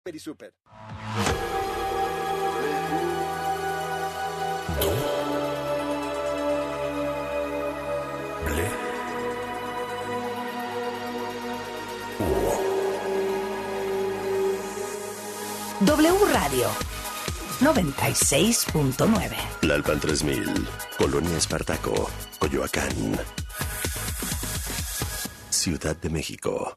y Super. W Radio 96.9. Tlalpan 3000, Colonia Espartaco, Coyoacán, Ciudad de México.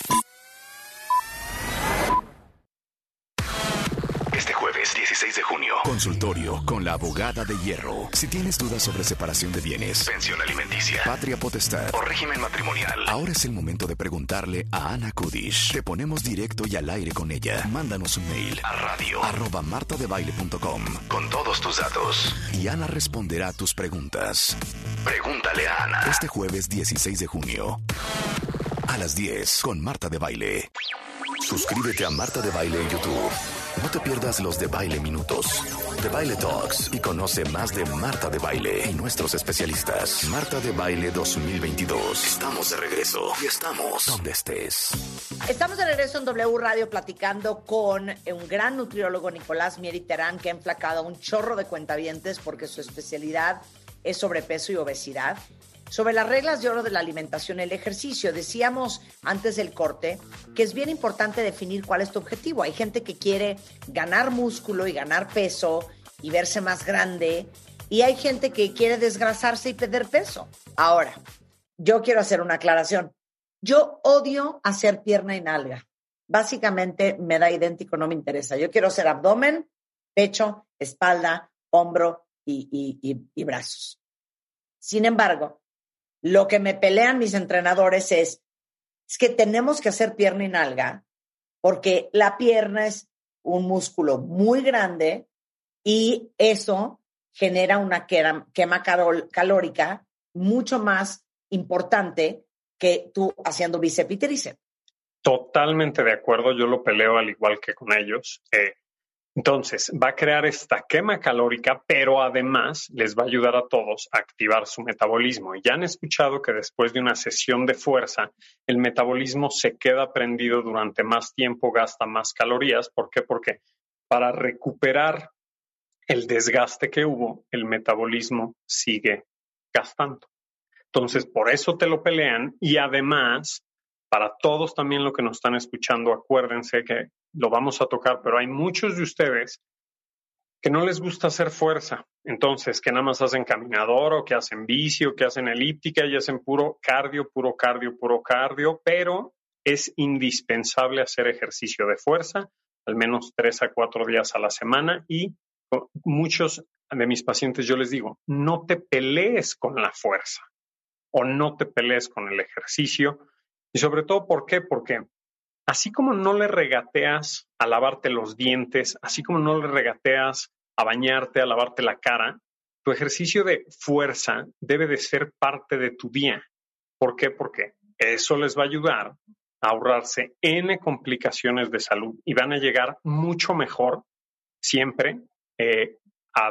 Este jueves 16 de junio, consultorio con la abogada de hierro. Si tienes dudas sobre separación de bienes, pensión alimenticia, patria potestad o régimen matrimonial, ahora es el momento de preguntarle a Ana Kudish. Te ponemos directo y al aire con ella. Mándanos un mail a radio@martadebaile.com con todos tus datos y Ana responderá a tus preguntas. Pregúntale a Ana. Este jueves 16 de junio a las 10 con Marta de Baile. Suscríbete a Marta de Baile en YouTube. No te pierdas los de Baile Minutos, de Baile Talks y conoce más de Marta de Baile y nuestros especialistas. Marta de Baile 2022. Estamos de regreso y estamos donde estés. Estamos de regreso en W Radio platicando con un gran nutriólogo, Nicolás Mieri Terán, que ha enflacado a un chorro de cuentavientes porque su especialidad es sobrepeso y obesidad. Sobre las reglas de oro de la alimentación y el ejercicio, decíamos antes del corte que es bien importante definir cuál es tu objetivo. Hay gente que quiere ganar músculo y ganar peso y verse más grande, y hay gente que quiere desgrasarse y perder peso. Ahora, yo quiero hacer una aclaración. Yo odio hacer pierna y nalga. Básicamente me da idéntico, no me interesa. Yo quiero hacer abdomen, pecho, espalda, hombro y brazos. Sin embargo, lo que me pelean mis entrenadores es que tenemos que hacer pierna y nalga porque la pierna es un músculo muy grande y eso genera una quema calórica mucho más importante que tú haciendo bíceps y tríceps. Totalmente de acuerdo, yo lo peleo al igual que con ellos. Entonces, va a crear esta quema calórica, pero además les va a ayudar a todos a activar su metabolismo. Y ya han escuchado que después de una sesión de fuerza, el metabolismo se queda prendido durante más tiempo, gasta más calorías. ¿Por qué? Porque para recuperar el desgaste que hubo, el metabolismo sigue gastando. Entonces, por eso te lo pelean. Y además, para todos también lo que nos están escuchando, acuérdense que lo vamos a tocar, pero hay muchos de ustedes que no les gusta hacer fuerza. Entonces, que nada más hacen caminador o que hacen bici o que hacen elíptica y hacen puro cardio, pero es indispensable hacer ejercicio de fuerza, al menos 3 a 4 días a la semana. Y muchos de mis pacientes yo les digo, no te pelees con la fuerza o no te pelees con el ejercicio. Y sobre todo, ¿por qué? Porque así como no le regateas a lavarte los dientes, así como no le regateas a bañarte, a lavarte la cara, tu ejercicio de fuerza debe de ser parte de tu día. ¿Por qué? Porque eso les va a ayudar a ahorrarse N complicaciones de salud y van a llegar mucho mejor siempre a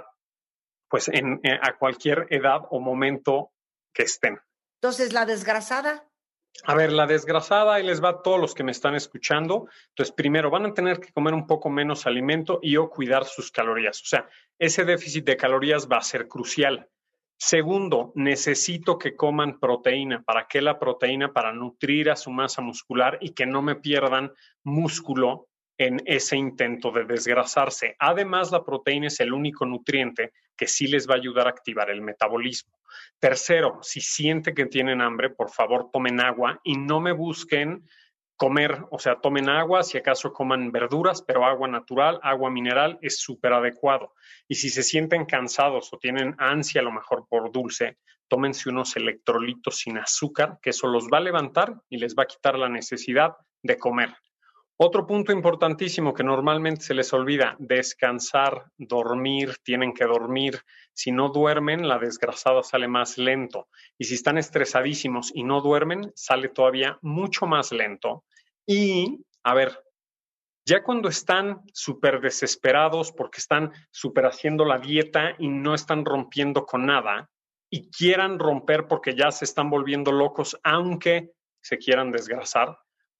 cualquier edad o momento que estén. Entonces, la desgrasada. A ver, la desgrasada, ahí les va a todos los que me están escuchando. Entonces, primero, van a tener que comer un poco menos alimento y o cuidar sus calorías. O sea, ese déficit de calorías va a ser crucial. Segundo, necesito que coman proteína. ¿Para qué la proteína? Para nutrir a su masa muscular y que no me pierdan músculo en ese intento de desgrasarse. Además, la proteína es el único nutriente que sí les va a ayudar a activar el metabolismo. Tercero, si sienten que tienen hambre, por favor tomen agua y no me busquen comer, o sea, tomen agua, si acaso coman verduras, pero agua natural, agua mineral es súper adecuado. Y si se sienten cansados o tienen ansia a lo mejor por dulce, tómense unos electrolitos sin azúcar, que eso los va a levantar y les va a quitar la necesidad de comer. Otro punto importantísimo que normalmente se les olvida, descansar, dormir, tienen que dormir. Si no duermen, la desgrasada sale más lento. Y si están estresadísimos y no duermen, sale todavía mucho más lento. Y, a ver, ya cuando están súper desesperados porque están súper haciendo la dieta y no están rompiendo con nada y quieran romper porque ya se están volviendo locos, aunque se quieran desgrasar,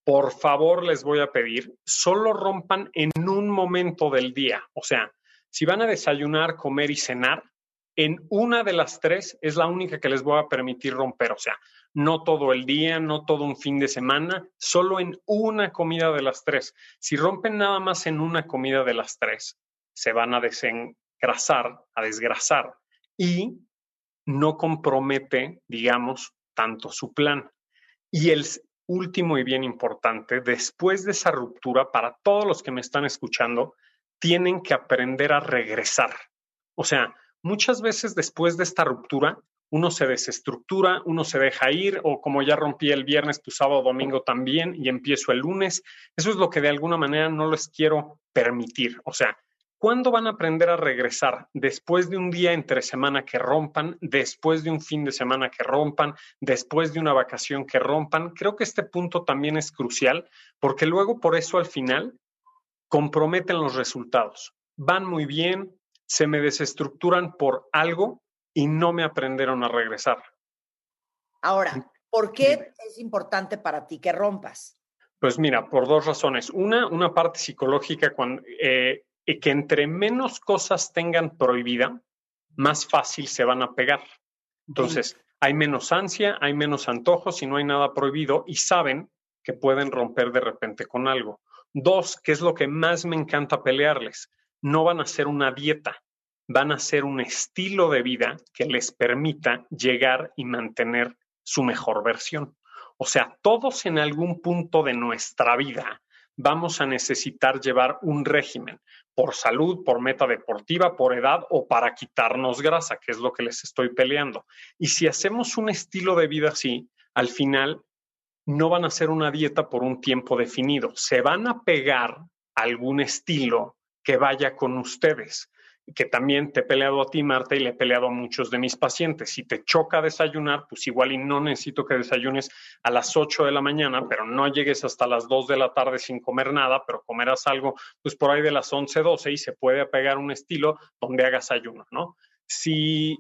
por favor les voy a pedir, solo rompan en un momento del día. O sea, si van a desayunar, comer y cenar, en una de las tres es la única que les voy a permitir romper. O sea, no todo el día, no todo un fin de semana, solo en una comida de las tres. Si rompen nada más en una comida de las tres, se van a desengrasar, a desgrasar y no compromete, digamos, tanto su plan. Y el último y bien importante, después de esa ruptura, para todos los que me están escuchando, tienen que aprender a regresar. O sea, muchas veces después de esta ruptura, uno se desestructura, uno se deja ir, o como ya rompí el viernes, tu sábado, domingo también, y empiezo el lunes. Eso es lo que de alguna manera no les quiero permitir. O sea, ¿cuándo van a aprender a regresar? Después de un día entre semana que rompan, después de un fin de semana que rompan, después de una vacación que rompan. Creo que este punto también es crucial, porque luego por eso al final comprometen los resultados. Van muy bien, se me desestructuran por algo y no me aprendieron a regresar. Ahora, ¿por qué es importante para ti que rompas? Pues mira, por dos razones. Una parte psicológica, que entre menos cosas tengan prohibida, más fácil se van a pegar. Entonces, hay menos ansia, hay menos antojos y no hay nada prohibido y saben que pueden romper de repente con algo. Dos, que es lo que más me encanta pelearles, no van a hacer una dieta, van a hacer un estilo de vida que les permita llegar y mantener su mejor versión. O sea, todos en algún punto de nuestra vida vamos a necesitar llevar un régimen por salud, por meta deportiva, por edad o para quitarnos grasa, que es lo que les estoy peleando. Y si hacemos un estilo de vida así, al final no van a hacer una dieta por un tiempo definido. Se van a pegar a algún estilo que vaya con ustedes, que también te he peleado a ti, Marta, y le he peleado a muchos de mis pacientes. Si te choca desayunar, pues igual y no necesito que desayunes a las 8 de la mañana, pero no llegues hasta las 2 de la tarde sin comer nada, pero comerás algo pues por ahí de las 11, 12 y se puede apegar un estilo donde hagas ayuno, ¿no? Si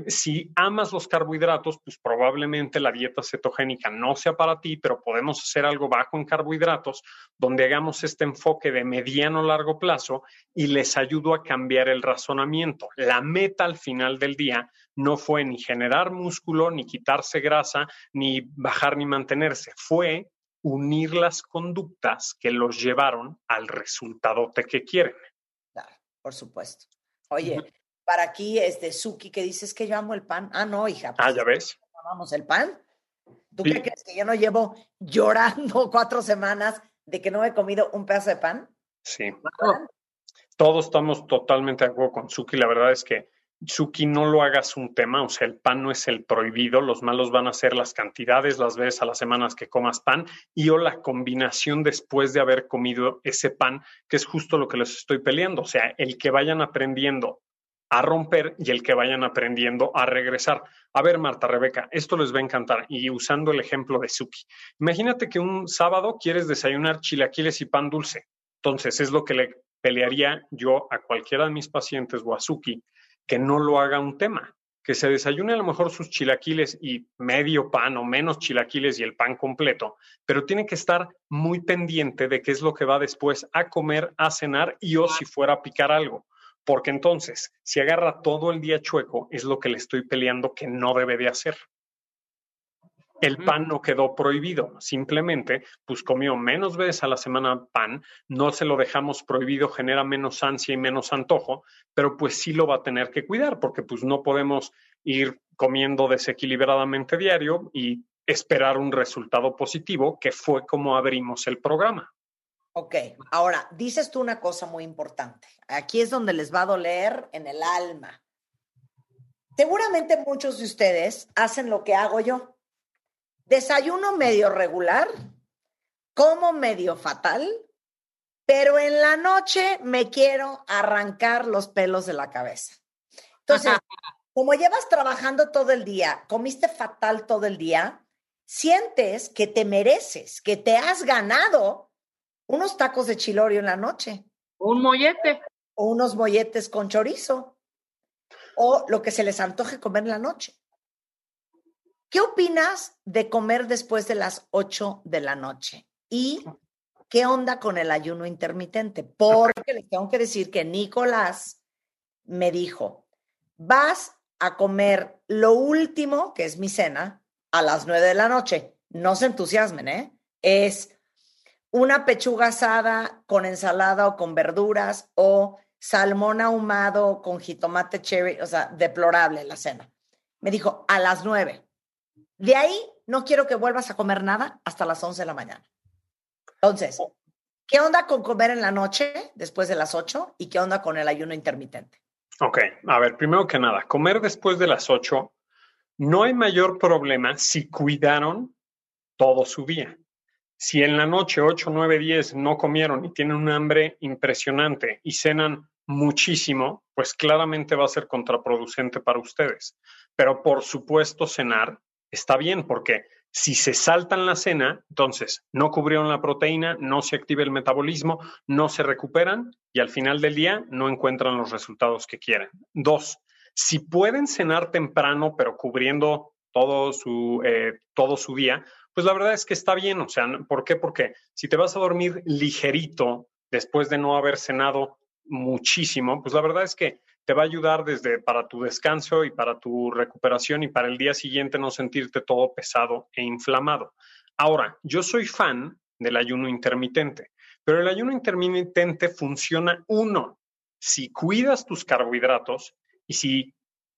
amas los carbohidratos, pues probablemente la dieta cetogénica no sea para ti, pero podemos hacer algo bajo en carbohidratos donde hagamos este enfoque de mediano a largo plazo y les ayudo a cambiar el razonamiento. La meta al final del día no fue ni generar músculo, ni quitarse grasa, ni bajar ni mantenerse. Fue unir las conductas que los llevaron al resultado que quieren. Claro, por supuesto. Oye, para aquí es de Suki que dices que yo amo el pan. Ah, no, hija. Pues ya ves. ¿Amamos el pan? ¿Tú qué crees que yo no llevo llorando 4 semanas de que no he comido un pedazo de pan? Sí. Todos estamos totalmente de acuerdo con Suki. La verdad es que, Suki, no lo hagas un tema. O sea, el pan no es el prohibido. Los malos van a ser las cantidades, las veces a las semanas que comas pan o la combinación después de haber comido ese pan, que es justo lo que les estoy peleando. O sea, el que vayan aprendiendo a romper y el que vayan aprendiendo a regresar. A ver, Marta, Rebeca, esto les va a encantar. Y usando el ejemplo de Suki, imagínate que un sábado quieres desayunar chilaquiles y pan dulce. Entonces, es lo que le pelearía yo a cualquiera de mis pacientes o a Suki, que no lo haga un tema. Que se desayune a lo mejor sus chilaquiles y medio pan o menos chilaquiles y el pan completo, pero tiene que estar muy pendiente de qué es lo que va después a comer, a cenar o si fuera a picar algo. Porque entonces, si agarra todo el día chueco, es lo que le estoy peleando que no debe de hacer. El pan no quedó prohibido, simplemente pues comió menos veces a la semana pan, no se lo dejamos prohibido, genera menos ansia y menos antojo, pero pues sí lo va a tener que cuidar porque pues no podemos ir comiendo desequilibradamente diario y esperar un resultado positivo, que fue como abrimos el programa. Ok, ahora, dices tú una cosa muy importante. Aquí es donde les va a doler en el alma. Seguramente muchos de ustedes hacen lo que hago yo. Desayuno medio regular, como medio fatal, pero en la noche me quiero arrancar los pelos de la cabeza. Entonces, como llevas trabajando todo el día, comiste fatal todo el día, sientes que te mereces, que te has ganado unos tacos de chilorio en la noche. Un mollete. O unos molletes con chorizo. O lo que se les antoje comer en la noche. ¿Qué opinas de comer después de las 8 de la noche? ¿Y qué onda con el ayuno intermitente? Porque les tengo que decir que Nicolás me dijo, vas a comer lo último, que es mi cena, a las 9 de la noche. No se entusiasmen, ¿eh? Es una pechuga asada con ensalada o con verduras o salmón ahumado con jitomate cherry, o sea, deplorable la cena. Me dijo, a las 9. De ahí no quiero que vuelvas a comer nada hasta las 11 de la mañana. Entonces, ¿qué onda con comer en la noche después de las 8 y qué onda con el ayuno intermitente? Ok, a ver, primero que nada, comer después de las 8 no hay mayor problema si cuidaron todo su día. Si en la noche 8, 9, 10 no comieron y tienen un hambre impresionante y cenan muchísimo, pues claramente va a ser contraproducente para ustedes. Pero por supuesto cenar está bien porque si se saltan la cena, entonces no cubrieron la proteína, no se activa el metabolismo, no se recuperan y al final del día no encuentran los resultados que quieren. 2, si pueden cenar temprano pero cubriendo todo su día, pues la verdad es que está bien. O sea, ¿por qué? Porque si te vas a dormir ligerito después de no haber cenado muchísimo, pues la verdad es que te va a ayudar para tu descanso y para tu recuperación y para el día siguiente no sentirte todo pesado e inflamado. Ahora, yo soy fan del ayuno intermitente, pero el ayuno intermitente funciona, si cuidas tus carbohidratos y si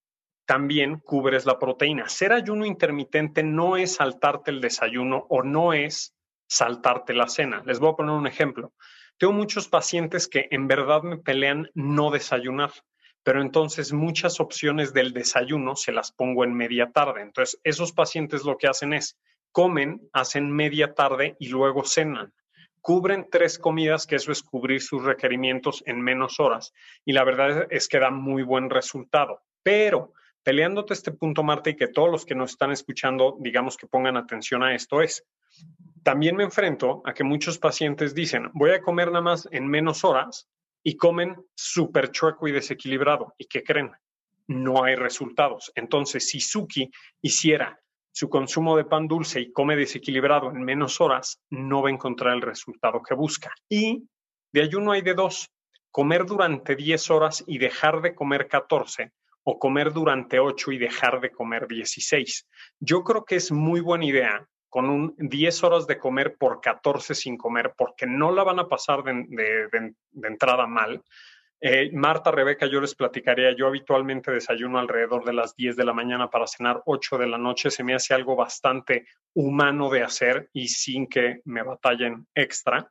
también cubres la proteína. Hacer ayuno intermitente no es saltarte el desayuno o no es saltarte la cena. Les voy a poner un ejemplo. Tengo muchos pacientes que en verdad me pelean no desayunar, pero entonces muchas opciones del desayuno se las pongo en media tarde. Entonces, esos pacientes lo que hacen es comen, hacen media tarde y luego cenan. Cubren 3 comidas, que eso es cubrir sus requerimientos en menos horas. Y la verdad es que da muy buen resultado. Pero peleándote este punto, Marta, y que todos los que nos están escuchando, digamos que pongan atención a esto, también me enfrento a que muchos pacientes dicen, voy a comer nada más en menos horas y comen súper chueco y desequilibrado. ¿Y qué creen? No hay resultados. Entonces, si Suki hiciera su consumo de pan dulce y come desequilibrado en menos horas, no va a encontrar el resultado que busca. Y de ayuno hay de 2, comer durante 10 horas y dejar de comer 14, o comer durante 8 y dejar de comer 16. Yo creo que es muy buena idea con 10 horas de comer por 14 sin comer, porque no la van a pasar de entrada mal. Marta, Rebeca, yo les platicaría, yo habitualmente desayuno alrededor de las 10 de la mañana para cenar 8 de la noche. Se me hace algo bastante humano de hacer y sin que me batallen extra.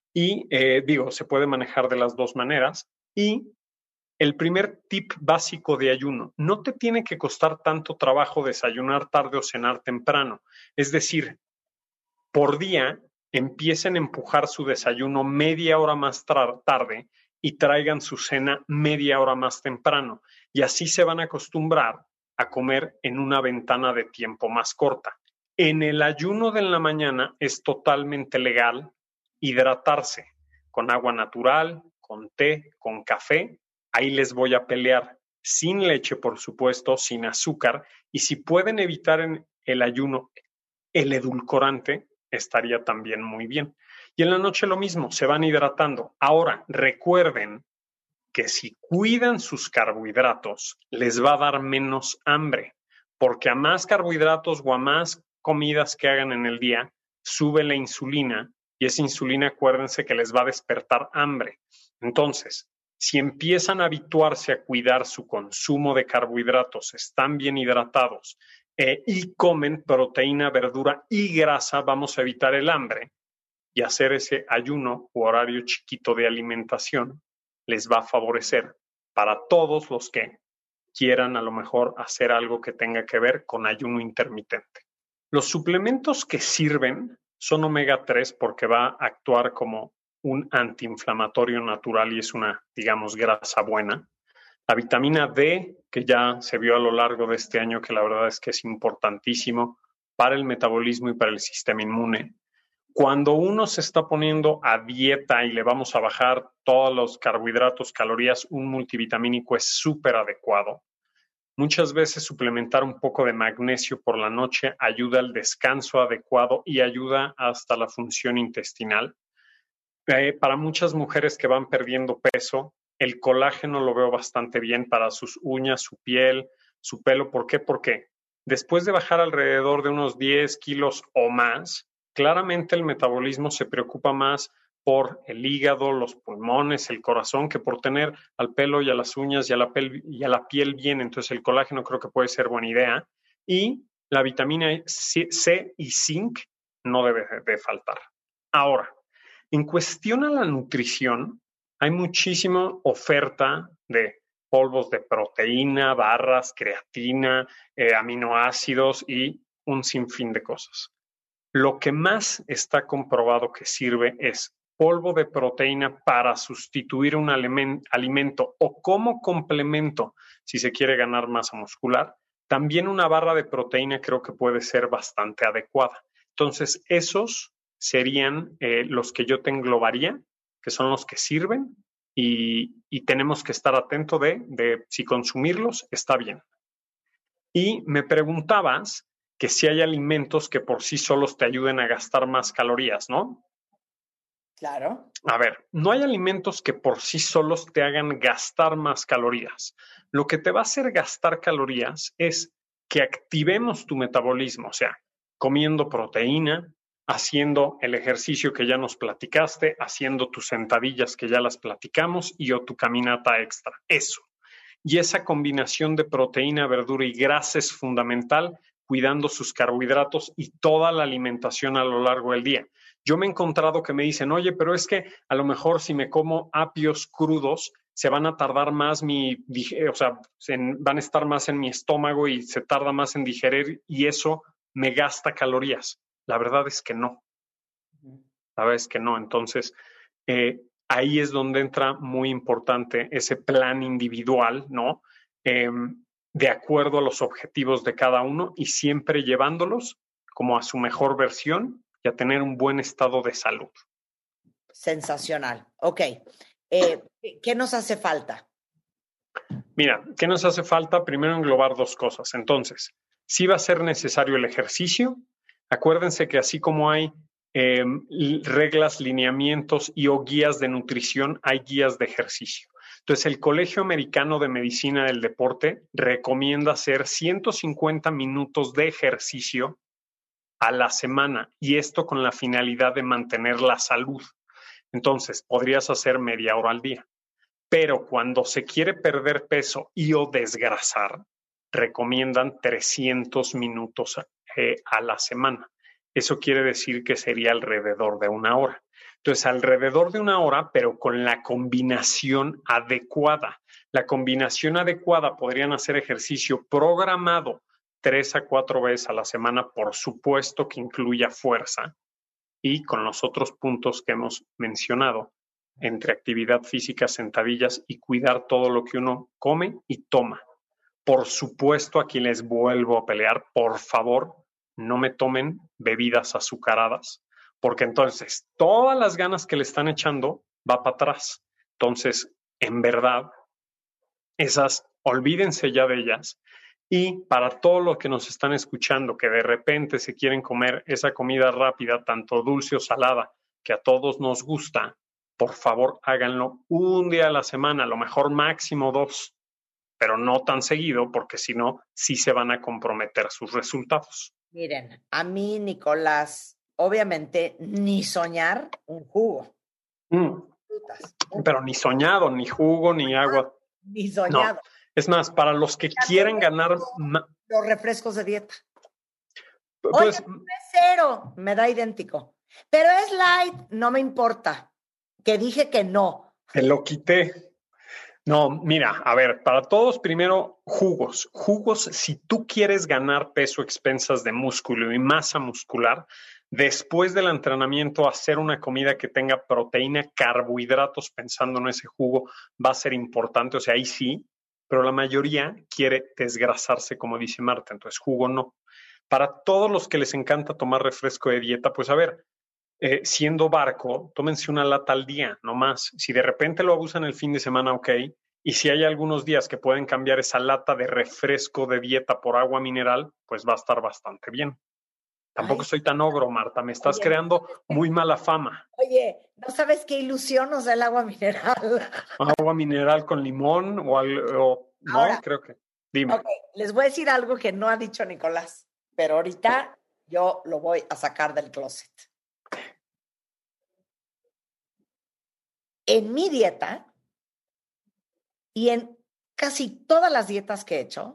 Y se puede manejar de las dos maneras. Y el primer tip básico de ayuno, no te tiene que costar tanto trabajo desayunar tarde o cenar temprano. Es decir, por día empiecen a empujar su desayuno media hora más tarde y traigan su cena media hora más temprano. Y así se van a acostumbrar a comer en una ventana de tiempo más corta. En el ayuno de la mañana es totalmente legal hidratarse con agua natural, con té, con café. Ahí les voy a pelear sin leche, por supuesto, sin azúcar. Y si pueden evitar en el ayuno el edulcorante, estaría también muy bien. Y en la noche lo mismo, se van hidratando. Ahora, recuerden que si cuidan sus carbohidratos, les va a dar menos hambre, porque a más carbohidratos o a más comidas que hagan en el día, sube la insulina y esa insulina, acuérdense que les va a despertar hambre. Entonces, si empiezan a habituarse a cuidar su consumo de carbohidratos, están bien hidratados y comen proteína, verdura y grasa, vamos a evitar el hambre y hacer ese ayuno u horario chiquito de alimentación les va a favorecer para todos los que quieran a lo mejor hacer algo que tenga que ver con ayuno intermitente. Los suplementos que sirven son omega 3 porque va a actuar como un antiinflamatorio natural y es una, digamos, grasa buena. La vitamina D, que ya se vio a lo largo de este año, que la verdad es que es importantísimo para el metabolismo y para el sistema inmune. Cuando uno se está poniendo a dieta y le vamos a bajar todos los carbohidratos, calorías, un multivitamínico es súper adecuado. Muchas veces suplementar un poco de magnesio por la noche ayuda al descanso adecuado y ayuda hasta la función intestinal. Para muchas mujeres que van perdiendo peso, el colágeno lo veo bastante bien para sus uñas, su piel, su pelo. ¿Por qué? Porque después de bajar alrededor de unos 10 kilos o más, claramente el metabolismo se preocupa más por el hígado, los pulmones, el corazón, que por tener al pelo y a las uñas y a la piel bien. Entonces el colágeno creo que puede ser buena idea. Y la vitamina C y zinc no debe de faltar. Ahora, en cuestión a la nutrición, hay muchísima oferta de polvos de proteína, barras, creatina, aminoácidos y un sinfín de cosas. Lo que más está comprobado que sirve es polvo de proteína para sustituir un alimento o como complemento si se quiere ganar masa muscular. También una barra de proteína creo que puede ser bastante adecuada. Entonces, esos serían los que yo te englobaría, que son los que sirven y tenemos que estar atentos de si consumirlos está bien. Y me preguntabas que si hay alimentos que por sí solos te ayuden a gastar más calorías, ¿no? Claro. A ver, no hay alimentos que por sí solos te hagan gastar más calorías. Lo que te va a hacer gastar calorías es que activemos tu metabolismo, o sea, comiendo proteína, haciendo el ejercicio que ya nos platicaste, haciendo tus sentadillas que ya las platicamos y o tu caminata extra. Eso. Y esa combinación de proteína, verdura y grasa es fundamental, cuidando sus carbohidratos y toda la alimentación a lo largo del día. Yo me he encontrado que me dicen, oye, pero es que a lo mejor si me como apios crudos, se van a tardar más van a estar más en mi estómago y se tarda más en digerir y eso me gasta calorías. La verdad es que no. La verdad es que no. Entonces, ahí es donde entra muy importante ese plan individual, ¿no? De acuerdo a los objetivos de cada uno y siempre llevándolos como a su mejor versión y a tener un buen estado de salud. Sensacional. Ok. ¿Qué nos hace falta? Mira, ¿qué nos hace falta? Primero englobar dos cosas. Entonces, sí va a ser necesario el ejercicio. Acuérdense que así como hay reglas, lineamientos y o guías de nutrición, hay guías de ejercicio. Entonces, el Colegio Americano de Medicina del Deporte recomienda hacer 150 minutos de ejercicio a la semana y esto con la finalidad de mantener la salud. Entonces, podrías hacer media hora al día. Pero cuando se quiere perder peso y o desgrasar, recomiendan 300 minutos a la semana. Eso quiere decir que sería alrededor de una hora. Entonces, alrededor de una hora, pero con la combinación adecuada. La combinación adecuada podrían hacer ejercicio programado 3 a 4 veces a la semana, por supuesto que incluya fuerza, y con los otros puntos que hemos mencionado, entre actividad física, sentadillas y cuidar todo lo que uno come y toma. Por supuesto, aquí les vuelvo a pelear, por favor, no me tomen bebidas azucaradas, porque entonces todas las ganas que le están echando va para atrás. Entonces, en verdad, esas, olvídense ya de ellas. Y para todos los que nos están escuchando, que de repente se quieren comer esa comida rápida, tanto dulce o salada, que a todos nos gusta, por favor háganlo un día a la semana, a lo mejor máximo 2, pero no tan seguido, porque si no, sí se van a comprometer sus resultados. Miren, a mí, Nicolás, obviamente, ni soñar un jugo. Pero ni soñado, ni jugo, ni agua. Ni soñado. No. Es más, para los que quieren ganar... Los refrescos de dieta. Pues, oye, es cero, me da idéntico. Pero es light, no me importa. Que dije que no. Te lo quité. No, mira, a ver, para todos primero jugos. Jugos, si tú quieres ganar peso a expensas de músculo y masa muscular, después del entrenamiento hacer una comida que tenga proteína, carbohidratos, pensando en ese jugo, va a ser importante. O sea, ahí sí, pero la mayoría quiere desgrasarse, como dice Marta, entonces jugo no. Para todos los que les encanta tomar refresco de dieta, pues a ver, siendo barco, tómense una lata al día, no más. Si de repente lo abusan el fin de semana, ok, Y si hay algunos días que pueden cambiar esa lata de refresco de dieta por agua mineral, pues va a estar bastante bien. Tampoco soy tan ogro, Marta. Me estás creando muy mala fama. Oye, ¿no sabes qué ilusión nos da el agua mineral? Agua mineral con limón no, ahora, creo que. Dime. Ok, les voy a decir algo que no ha dicho Nicolás, pero ahorita yo lo voy a sacar del closet. En mi dieta y en casi todas las dietas que he hecho,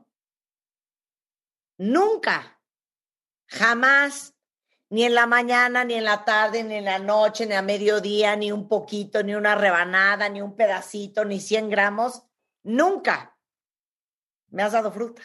nunca, jamás, ni en la mañana, ni en la tarde, ni en la noche, ni a mediodía, ni un poquito, ni una rebanada, ni un pedacito, ni 100 gramos, nunca me has dado fruta.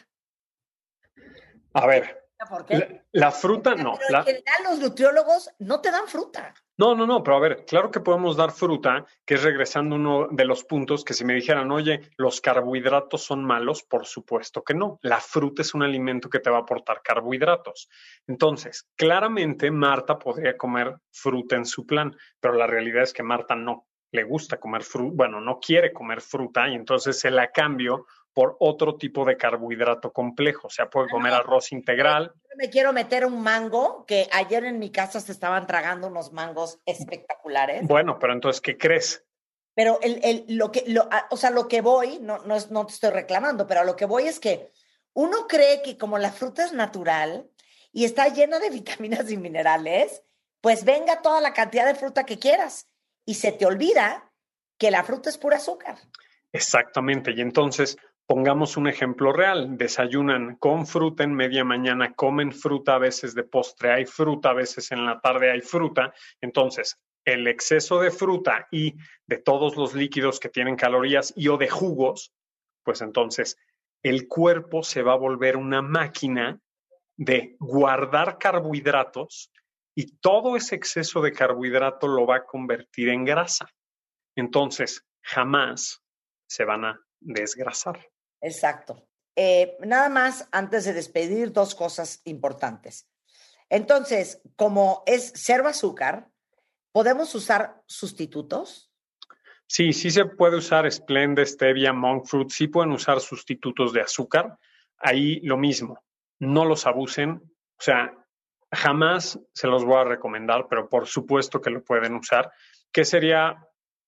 A ver, ¿por qué? La fruta no. Pero en general los nutriólogos no te dan fruta. No, pero a ver, claro que podemos dar fruta, que es regresando uno de los puntos que si me dijeran, oye, los carbohidratos son malos, por supuesto que no. La fruta es un alimento que te va a aportar carbohidratos. Entonces, claramente Marta podría comer fruta en su plan, pero la realidad es que Marta no le gusta comer fruta, bueno, no quiere comer fruta y entonces se la cambio por otro tipo de carbohidrato complejo. O sea, puede comer arroz integral. Yo me quiero meter un mango, que ayer en mi casa se estaban tragando unos mangos espectaculares. Bueno, pero entonces, ¿qué crees? Pero lo que voy, no te estoy reclamando, pero a lo que voy es que uno cree que como la fruta es natural y está llena de vitaminas y minerales, pues venga toda la cantidad de fruta que quieras. Y se te olvida que la fruta es pura azúcar. Exactamente. Y entonces, pongamos un ejemplo real. Desayunan con fruta en media mañana, comen fruta, a veces de postre hay fruta, a veces en la tarde hay fruta. Entonces, el exceso de fruta y de todos los líquidos que tienen calorías y o de jugos, pues entonces el cuerpo se va a volver una máquina de guardar carbohidratos y todo ese exceso de carbohidrato lo va a convertir en grasa. Entonces, jamás se van a desgrasar. Exacto. Nada más, antes de despedir, 2 cosas importantes. Entonces, como es cero azúcar, ¿podemos usar sustitutos? Sí se puede usar Splenda, Stevia, Monk Fruit, sí pueden usar sustitutos de azúcar. Ahí lo mismo, no los abusen, o sea, jamás se los voy a recomendar, pero por supuesto que lo pueden usar. ¿Qué sería,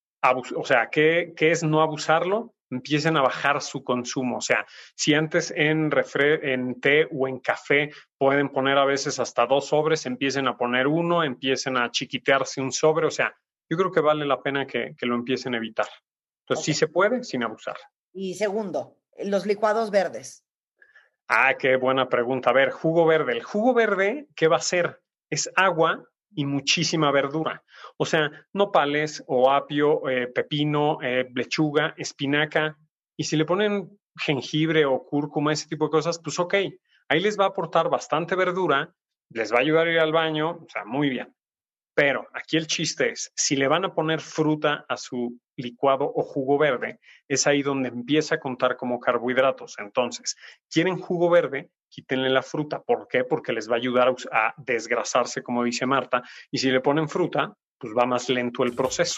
qué es no abusarlo? Empiecen a bajar su consumo. O sea, si antes en té o en café pueden poner a veces hasta 2 sobres, empiecen a poner 1, empiecen a chiquitearse un sobre. O sea, yo creo que vale la pena que lo empiecen a evitar. Entonces, sí se puede sin abusar. Y segundo, los licuados verdes. Qué buena pregunta. A ver, jugo verde. El jugo verde, ¿qué va a ser? Es agua y muchísima verdura. O sea, nopales o apio, pepino, lechuga, espinaca. Y si le ponen jengibre o cúrcuma, ese tipo de cosas, pues ok. Ahí les va a aportar bastante verdura, les va a ayudar a ir al baño, o sea, muy bien. Pero aquí el chiste es, si le van a poner fruta a su licuado o jugo verde, es ahí donde empieza a contar como carbohidratos. Entonces, ¿quieren jugo verde? Quítenle la fruta. ¿Por qué? Porque les va a ayudar a desgrasarse, como dice Marta. Y si le ponen fruta, pues va más lento el proceso.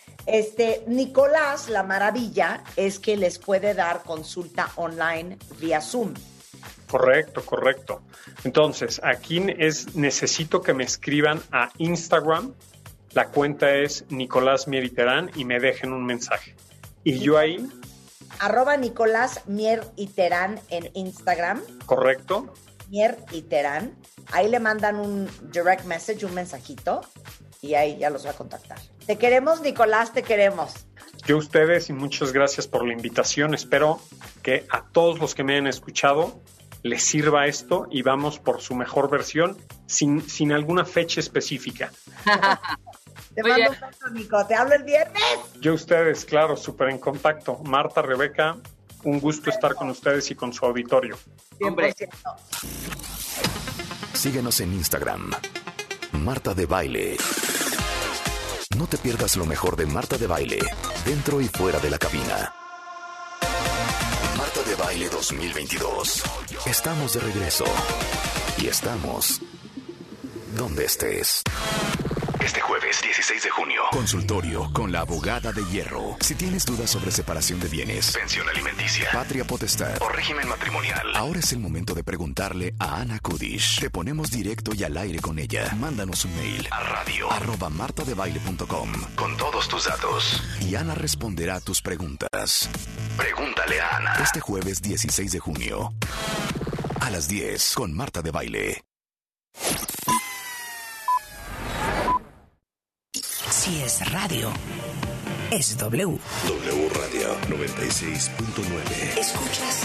Nicolás, la maravilla es que les puede dar consulta online vía Zoom. Correcto. Entonces, aquí necesito que me escriban a Instagram. La cuenta es Nicolás Mieriterán y me dejen un mensaje. Y yo ahí... @Nicolás Mieriterán en Instagram. Correcto. Mieriterán. Ahí le mandan un direct message, un mensajito, y ahí ya los va a contactar. Te queremos, Nicolás, te queremos. Yo a ustedes y muchas gracias por la invitación. Espero que a todos los que me hayan escuchado les sirva esto y vamos por su mejor versión sin alguna fecha específica. Te mando un beso, Nico. Te hablo el viernes. Yo a ustedes, claro, súper en contacto. Marta, Rebeca, un gusto estar con ustedes y con su auditorio. 100%. Síguenos en Instagram. Marta de Baile. No te pierdas lo mejor de Marta de Baile, dentro y fuera de la cabina. Marta de Baile 2022. Estamos de regreso. Y estamos donde estés. Este jueves, jueves 16 de junio. Consultorio con la abogada de Hierro. Si tienes dudas sobre separación de bienes, pensión alimenticia, patria potestad o régimen matrimonial, ahora es el momento de preguntarle a Ana Kudish. Te ponemos directo y al aire con ella. Mándanos un mail a radio@martadebaile.com con todos tus datos y Ana responderá a tus preguntas. Pregúntale a Ana. Este jueves 16 de junio a las 10 con Marta de Baile. Si es radio, es W. W Radio 96.9. ¿Escuchas?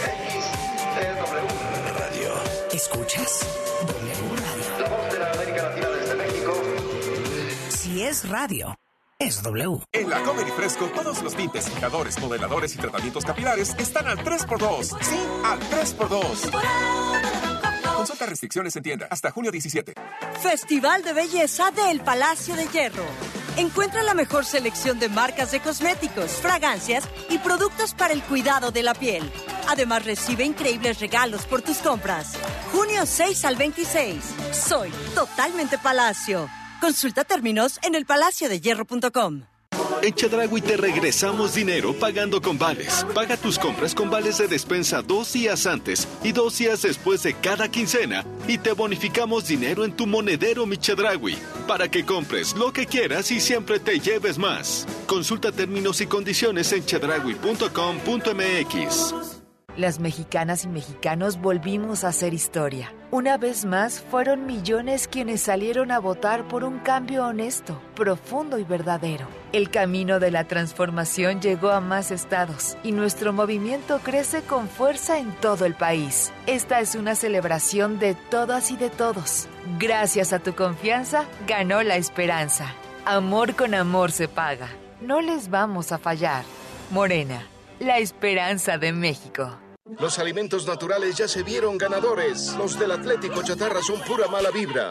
W Radio. ¿Escuchas? W Radio. La voz de la América Latina desde México. Si es radio, es W. En la Comer y Fresco, todos los tintes, fijadores, modeladores y tratamientos capilares están al 3x2. Sí, al 3x2. Consulta restricciones en tienda hasta junio 17. Festival de Belleza del Palacio de Hierro. Encuentra la mejor selección de marcas de cosméticos, fragancias y productos para el cuidado de la piel. Además, recibe increíbles regalos por tus compras. Junio 6 al 26. Soy totalmente Palacio. Consulta términos en elpalaciodehierro.com. En Chedraui te regresamos dinero pagando con vales. Paga tus compras con vales de despensa 2 días antes y 2 días después de cada quincena y te bonificamos dinero en tu monedero Mi Chedraui para que compres lo que quieras y siempre te lleves más. Consulta términos y condiciones en chedraui.com.mx. Las mexicanas y mexicanos volvimos a hacer historia. Una vez más, fueron millones quienes salieron a votar por un cambio honesto, profundo y verdadero. El camino de la transformación llegó a más estados y nuestro movimiento crece con fuerza en todo el país. Esta es una celebración de todas y de todos. Gracias a tu confianza, ganó la esperanza. Amor con amor se paga. No les vamos a fallar. Morena, la esperanza de México. Los alimentos naturales ya se vieron ganadores. Los del Atlético Chatarra son pura mala vibra.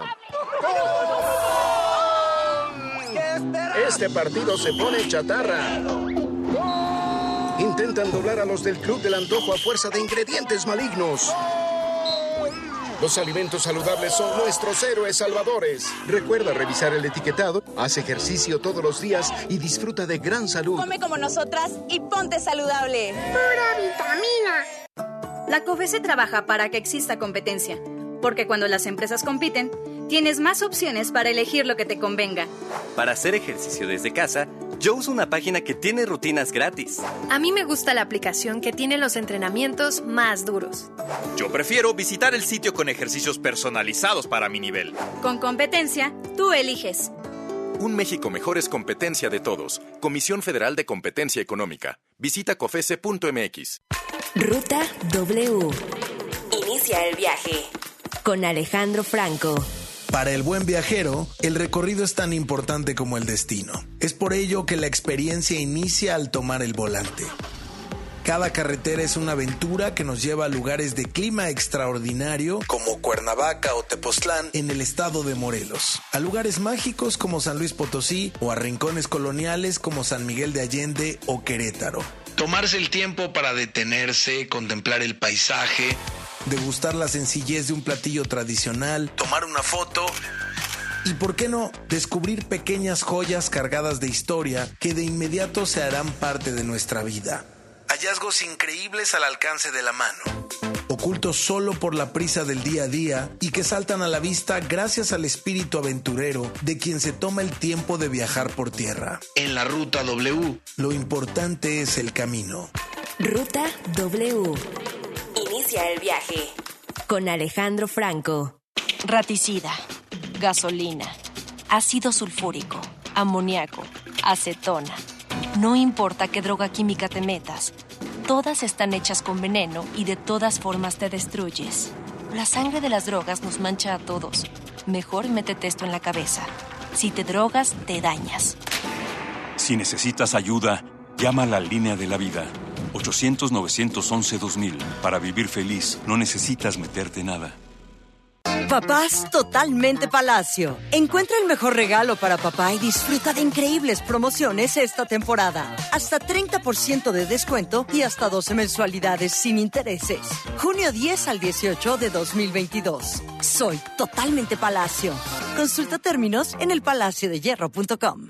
Este partido se pone chatarra. Intentan doblar a los del Club del Antojo a fuerza de ingredientes malignos. Los alimentos saludables son nuestros héroes salvadores. Recuerda revisar el etiquetado, haz ejercicio todos los días y disfruta de gran salud. Come como nosotras y ponte saludable. ¡Pura vitamina! La COFESE trabaja para que exista competencia, porque cuando las empresas compiten, tienes más opciones para elegir lo que te convenga. Para hacer ejercicio desde casa, yo uso una página que tiene rutinas gratis. A mí me gusta la aplicación que tiene los entrenamientos más duros. Yo prefiero visitar el sitio con ejercicios personalizados para mi nivel. Con competencia, tú eliges. Un México mejor es competencia de todos. Comisión Federal de Competencia Económica. Visita cofese.mx. Ruta W. Inicia el viaje con Alejandro Franco. Para el buen viajero, el recorrido es tan importante como el destino. Es por ello que la experiencia inicia al tomar el volante. Cada carretera es una aventura que nos lleva a lugares de clima extraordinario como Cuernavaca o Tepoztlán en el estado de Morelos, a lugares mágicos como San Luis Potosí o a rincones coloniales como San Miguel de Allende o Querétaro. Tomarse el tiempo para detenerse, contemplar el paisaje, degustar la sencillez de un platillo tradicional, tomar una foto y, ¿por qué no?, descubrir pequeñas joyas cargadas de historia que de inmediato se harán parte de nuestra vida. Hallazgos increíbles al alcance de la mano, ocultos solo por la prisa del día a día y que saltan a la vista gracias al espíritu aventurero de quien se toma el tiempo de viajar por tierra. En la Ruta W, lo importante es el camino. Ruta W. Inicia el viaje con Alejandro Franco. Raticida, gasolina, ácido sulfúrico, amoníaco, acetona. No importa qué droga química te metas, todas están hechas con veneno y de todas formas te destruyes. La sangre de las drogas nos mancha a todos. Mejor métete esto en la cabeza. Si te drogas, te dañas. Si necesitas ayuda, llama a la Línea de la Vida. 800-911-2000. Para vivir feliz, no necesitas meterte nada. Papás Totalmente Palacio. Encuentra el mejor regalo para papá y disfruta de increíbles promociones esta temporada. Hasta 30% de descuento y hasta 12 mensualidades sin intereses. Junio 10 al 18 de 2022. Soy Totalmente Palacio. Consulta términos en elpalaciodehierro.com.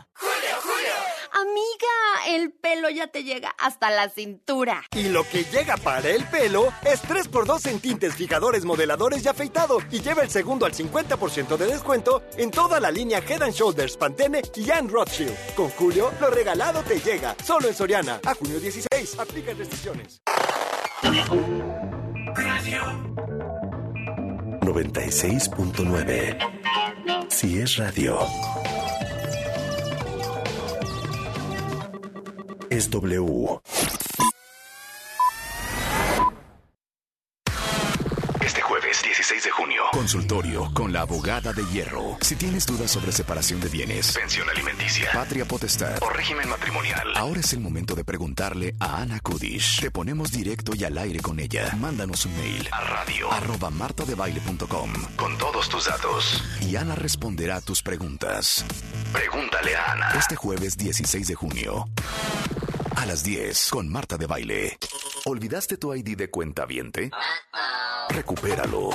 Amiga, el pelo ya te llega hasta la cintura. Y lo que llega para el pelo es 3x2 en tintes, fijadores, modeladores y afeitado. Y lleva el segundo al 50% de descuento en toda la línea Head & Shoulders, Pantene y Anne Rothschild. Con Julio, lo regalado te llega. Solo en Soriana. A junio 16. Aplican restricciones. Radio 96.9. Si es radio, es W. Este jueves 16 de junio, consultorio con la abogada de Hierro. Si tienes dudas sobre separación de bienes, pensión alimenticia, patria potestad o régimen matrimonial, ahora es el momento de preguntarle a Ana Kudish. Te ponemos directo y al aire con ella. Mándanos un mail a radio@martadebaile.com con todos tus datos y Ana responderá a tus preguntas. Pregúntale a Ana. Este jueves 16 de junio a las 10 con Marta de Baile. ¿Olvidaste tu ID de cuentaviente? Recupéralo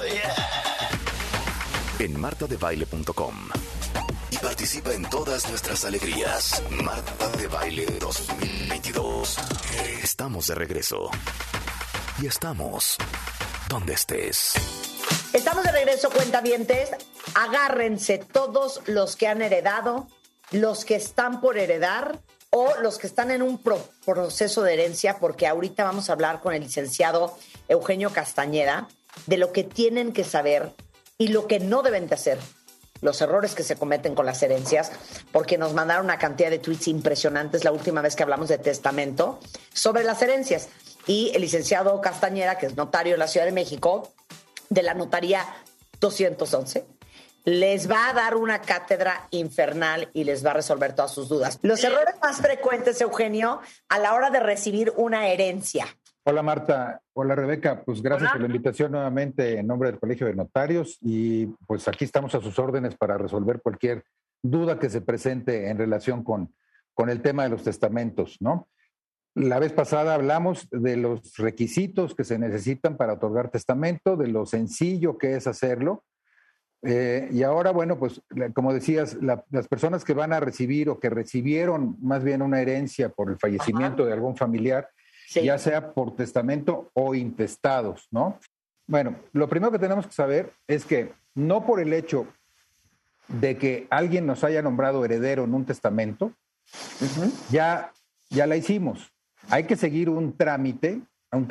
en martadebaile.com y participa en todas nuestras alegrías. Marta de Baile 2022. Estamos de regreso y estamos donde estés. Estamos de regreso, cuentavientes. Agárrense todos los que han heredado, los que están por heredar o los que están en un proceso de herencia, porque ahorita vamos a hablar con el licenciado Eugenio Castañeda de lo que tienen que saber y lo que no deben de hacer, los errores que se cometen con las herencias, porque nos mandaron una cantidad de tweets impresionantes la última vez que hablamos de testamento sobre las herencias. Y el licenciado Castañeda, que es notario en la Ciudad de México, de la notaría 211, les va a dar una cátedra infernal y les va a resolver todas sus dudas. Los errores más frecuentes, Eugenio, a la hora de recibir una herencia. Hola Marta, hola Rebeca, pues gracias por la invitación nuevamente en nombre del Colegio de Notarios y pues aquí estamos a sus órdenes para resolver cualquier duda que se presente en relación con el tema de los testamentos, ¿no? La vez pasada hablamos de los requisitos que se necesitan para otorgar testamento, de lo sencillo que es hacerlo. Y ahora, bueno, pues como decías, las personas que van a recibir o que recibieron más bien una herencia por el fallecimiento de algún familiar, sí, ya sea por testamento o intestados, ¿no? Bueno, lo primero que tenemos que saber es que no por el hecho de que alguien nos haya nombrado heredero en un testamento, ya la hicimos. Hay que seguir un trámite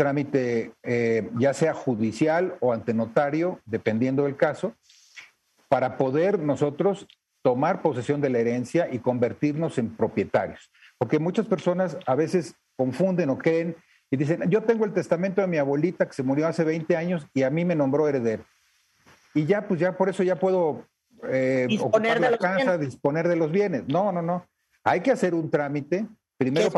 ya sea judicial o ante notario, dependiendo del caso, para poder nosotros tomar posesión de la herencia y convertirnos en propietarios. Porque muchas personas a veces confunden o creen y dicen, yo tengo el testamento de mi abuelita que se murió hace 20 años y a mí me nombró heredero. Y ya, pues ya por eso ya puedo ocupar la casa, disponer de los bienes. No. Hay que hacer un trámite, primero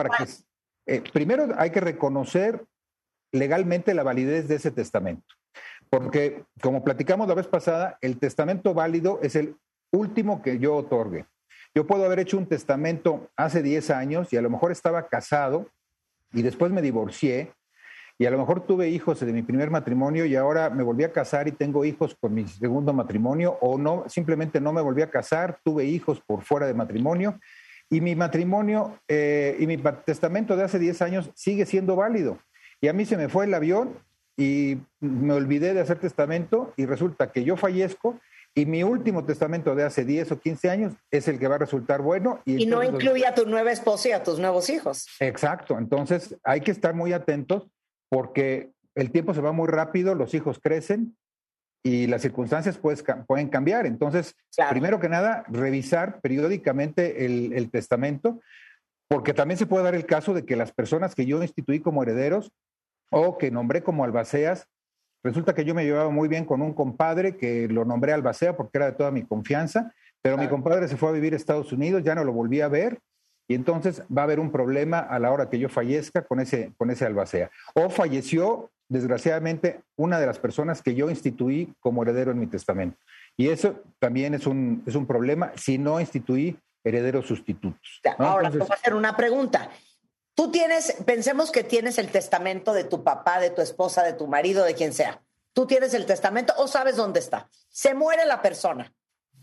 primero hay que reconocer legalmente la validez de ese testamento. Porque, como platicamos la vez pasada, el testamento válido es el último que yo otorgue. Yo puedo haber hecho un testamento hace 10 años y a lo mejor estaba casado y después me divorcié y a lo mejor tuve hijos de mi primer matrimonio y ahora me volví a casar y tengo hijos con mi segundo matrimonio, o no, simplemente no me volví a casar, tuve hijos por fuera de matrimonio y mi matrimonio y mi testamento de hace 10 años sigue siendo válido. Y a mí se me fue el avión y me olvidé de hacer testamento y resulta que yo fallezco y mi último testamento de hace 10 o 15 años es el que va a resultar bueno. Y no incluye a tu nueva esposa y a tus nuevos hijos. Exacto. Entonces hay que estar muy atentos porque el tiempo se va muy rápido, los hijos crecen y las circunstancias pueden cambiar. Entonces, claro, primero que nada, revisar periódicamente el testamento, porque también se puede dar el caso de que las personas que yo instituí como herederos o que nombré como albaceas, resulta que yo me llevaba muy bien con un compadre que lo nombré albacea porque era de toda mi confianza, pero mi compadre se fue a vivir a Estados Unidos, ya no lo volví a ver, y entonces va a haber un problema a la hora que yo fallezca con ese albacea. O falleció, desgraciadamente, una de las personas que yo instituí como heredero en mi testamento. Y eso también es un problema si no instituí herederos sustitutos, ¿no? Ahora, te voy a hacer una pregunta. Tú pensemos que tienes el testamento de tu papá, de tu esposa, de tu marido, de quien sea. Tú tienes el testamento o sabes dónde está. Se muere la persona.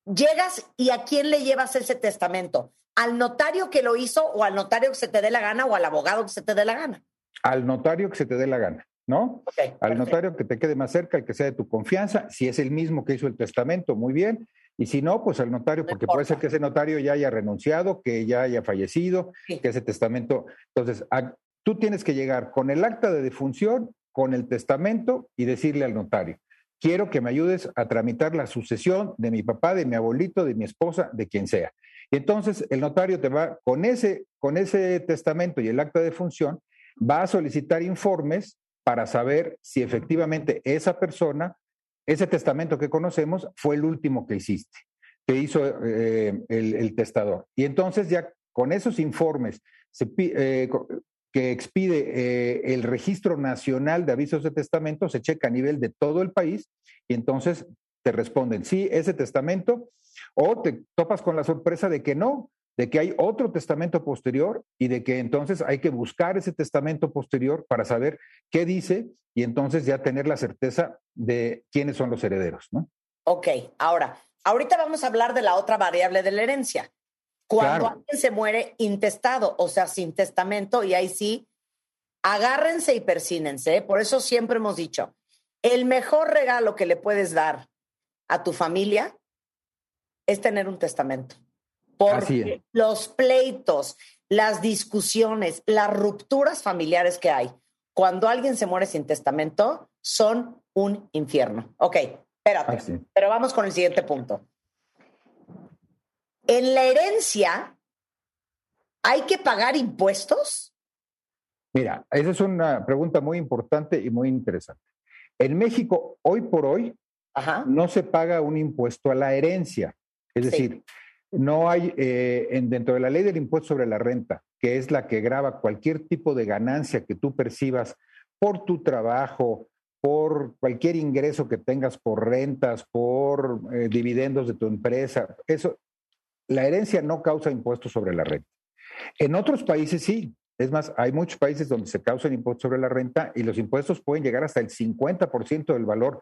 llegas y ¿a quién le llevas ese testamento? ¿Al notario que lo hizo o al notario que se te dé la gana o al abogado que se te dé la gana? Al notario que se te dé la gana, ¿no? Okay, al perfecto. notario que te quede más cerca, el que sea de tu confianza. Si es el mismo que hizo el testamento, muy bien. Y si no, pues al notario, porque puede ser que ese notario ya haya renunciado, que ya haya fallecido, que ese testamento. Entonces, tú tienes que llegar con el acta de defunción, con el testamento y decirle al notario: quiero que me ayudes a tramitar la sucesión de mi papá, de mi abuelito, de mi esposa, de quien sea. Y entonces el notario te va, con ese testamento y el acta de defunción, va a solicitar informes para saber si efectivamente esa persona, ese testamento que conocemos, fue el último que hiciste, que hizo el testador. Y entonces ya con esos informes que expide el Registro Nacional de Avisos de Testamento, se checa a nivel de todo el país y entonces te responden sí, ese testamento, o te topas con la sorpresa de que no, de que hay otro testamento posterior y de que entonces hay que buscar ese testamento posterior para saber qué dice y entonces ya tener la certeza de quiénes son los herederos, ¿no? Ok, ahorita vamos a hablar de la otra variable de la herencia. Cuando alguien se muere intestado, o sea, sin testamento, y ahí sí, agárrense y persínense. Por eso siempre hemos dicho, el mejor regalo que le puedes dar a tu familia es tener un testamento. Porque los pleitos, las discusiones, las rupturas familiares que hay, cuando alguien se muere sin testamento, son un infierno. Ok, espérate, pero vamos con el siguiente punto. ¿En la herencia hay que pagar impuestos? Mira, esa es una pregunta muy importante y muy interesante. En México, hoy por hoy, no se paga un impuesto a la herencia. Es decir, no hay, dentro de la ley del impuesto sobre la renta, que es la que grava cualquier tipo de ganancia que tú percibas por tu trabajo, por cualquier ingreso que tengas por rentas, por dividendos de tu empresa, eso, la herencia no causa impuestos sobre la renta. En otros países sí. Es más, hay muchos países donde se causa el impuesto sobre la renta y los impuestos pueden llegar hasta el 50% del valor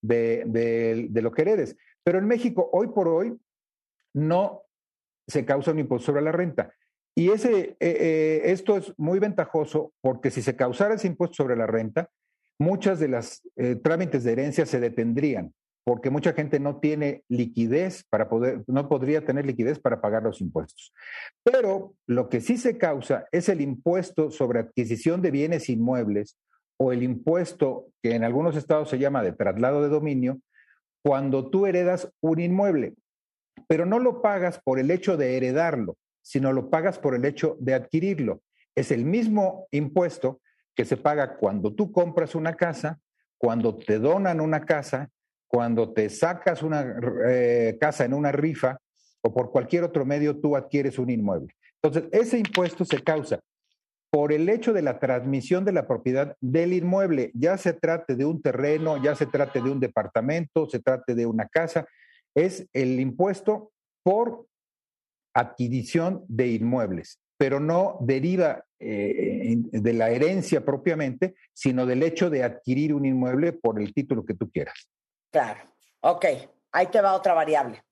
de lo que heredes. Pero en México, hoy por hoy, no se causa un impuesto sobre la renta. Y esto es muy ventajoso porque si se causara ese impuesto sobre la renta, muchas de las trámites de herencia se detendrían, porque mucha gente no tiene liquidez no podría tener liquidez para pagar los impuestos. Pero lo que sí se causa es el impuesto sobre adquisición de bienes inmuebles o el impuesto que en algunos estados se llama de traslado de dominio, cuando tú heredas un inmueble. Pero no lo pagas por el hecho de heredarlo, sino lo pagas por el hecho de adquirirlo. Es el mismo impuesto que se paga cuando tú compras una casa, cuando te donan una casa, cuando te sacas una casa en una rifa o por cualquier otro medio tú adquieres un inmueble. Entonces, ese impuesto se causa por el hecho de la transmisión de la propiedad del inmueble, ya se trate de un terreno, ya se trate de un departamento, se trate de una casa, es el impuesto por adquisición de inmuebles, pero no deriva de la herencia propiamente, sino del hecho de adquirir un inmueble por el título que tú quieras. Claro. Ok, ahí te va otra variable.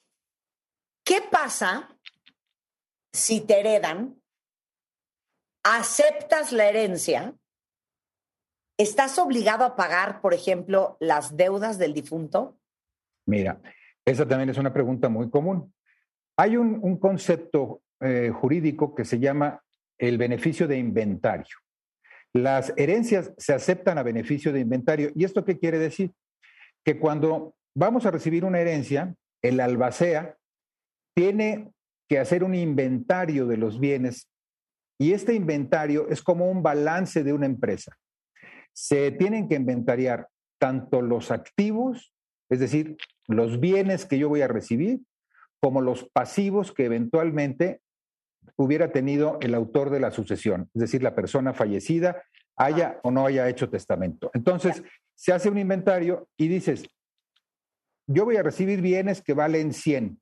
¿Qué pasa si te heredan, aceptas la herencia, estás obligado a pagar, por ejemplo, las deudas del difunto? Mira, esa también es una pregunta muy común. Hay un concepto jurídico que se llama el beneficio de inventario. Las herencias se aceptan a beneficio de inventario. ¿Y esto qué quiere decir? Que cuando vamos a recibir una herencia, el albacea tiene que hacer un inventario de los bienes y este inventario es como un balance de una empresa. Se tienen que inventariar tanto los activos, es decir, los bienes que yo voy a recibir, como los pasivos que eventualmente hubiera tenido el autor de la sucesión, es decir, la persona fallecida haya o no haya hecho testamento. Entonces, se hace un inventario y dices, yo voy a recibir bienes que valen 100,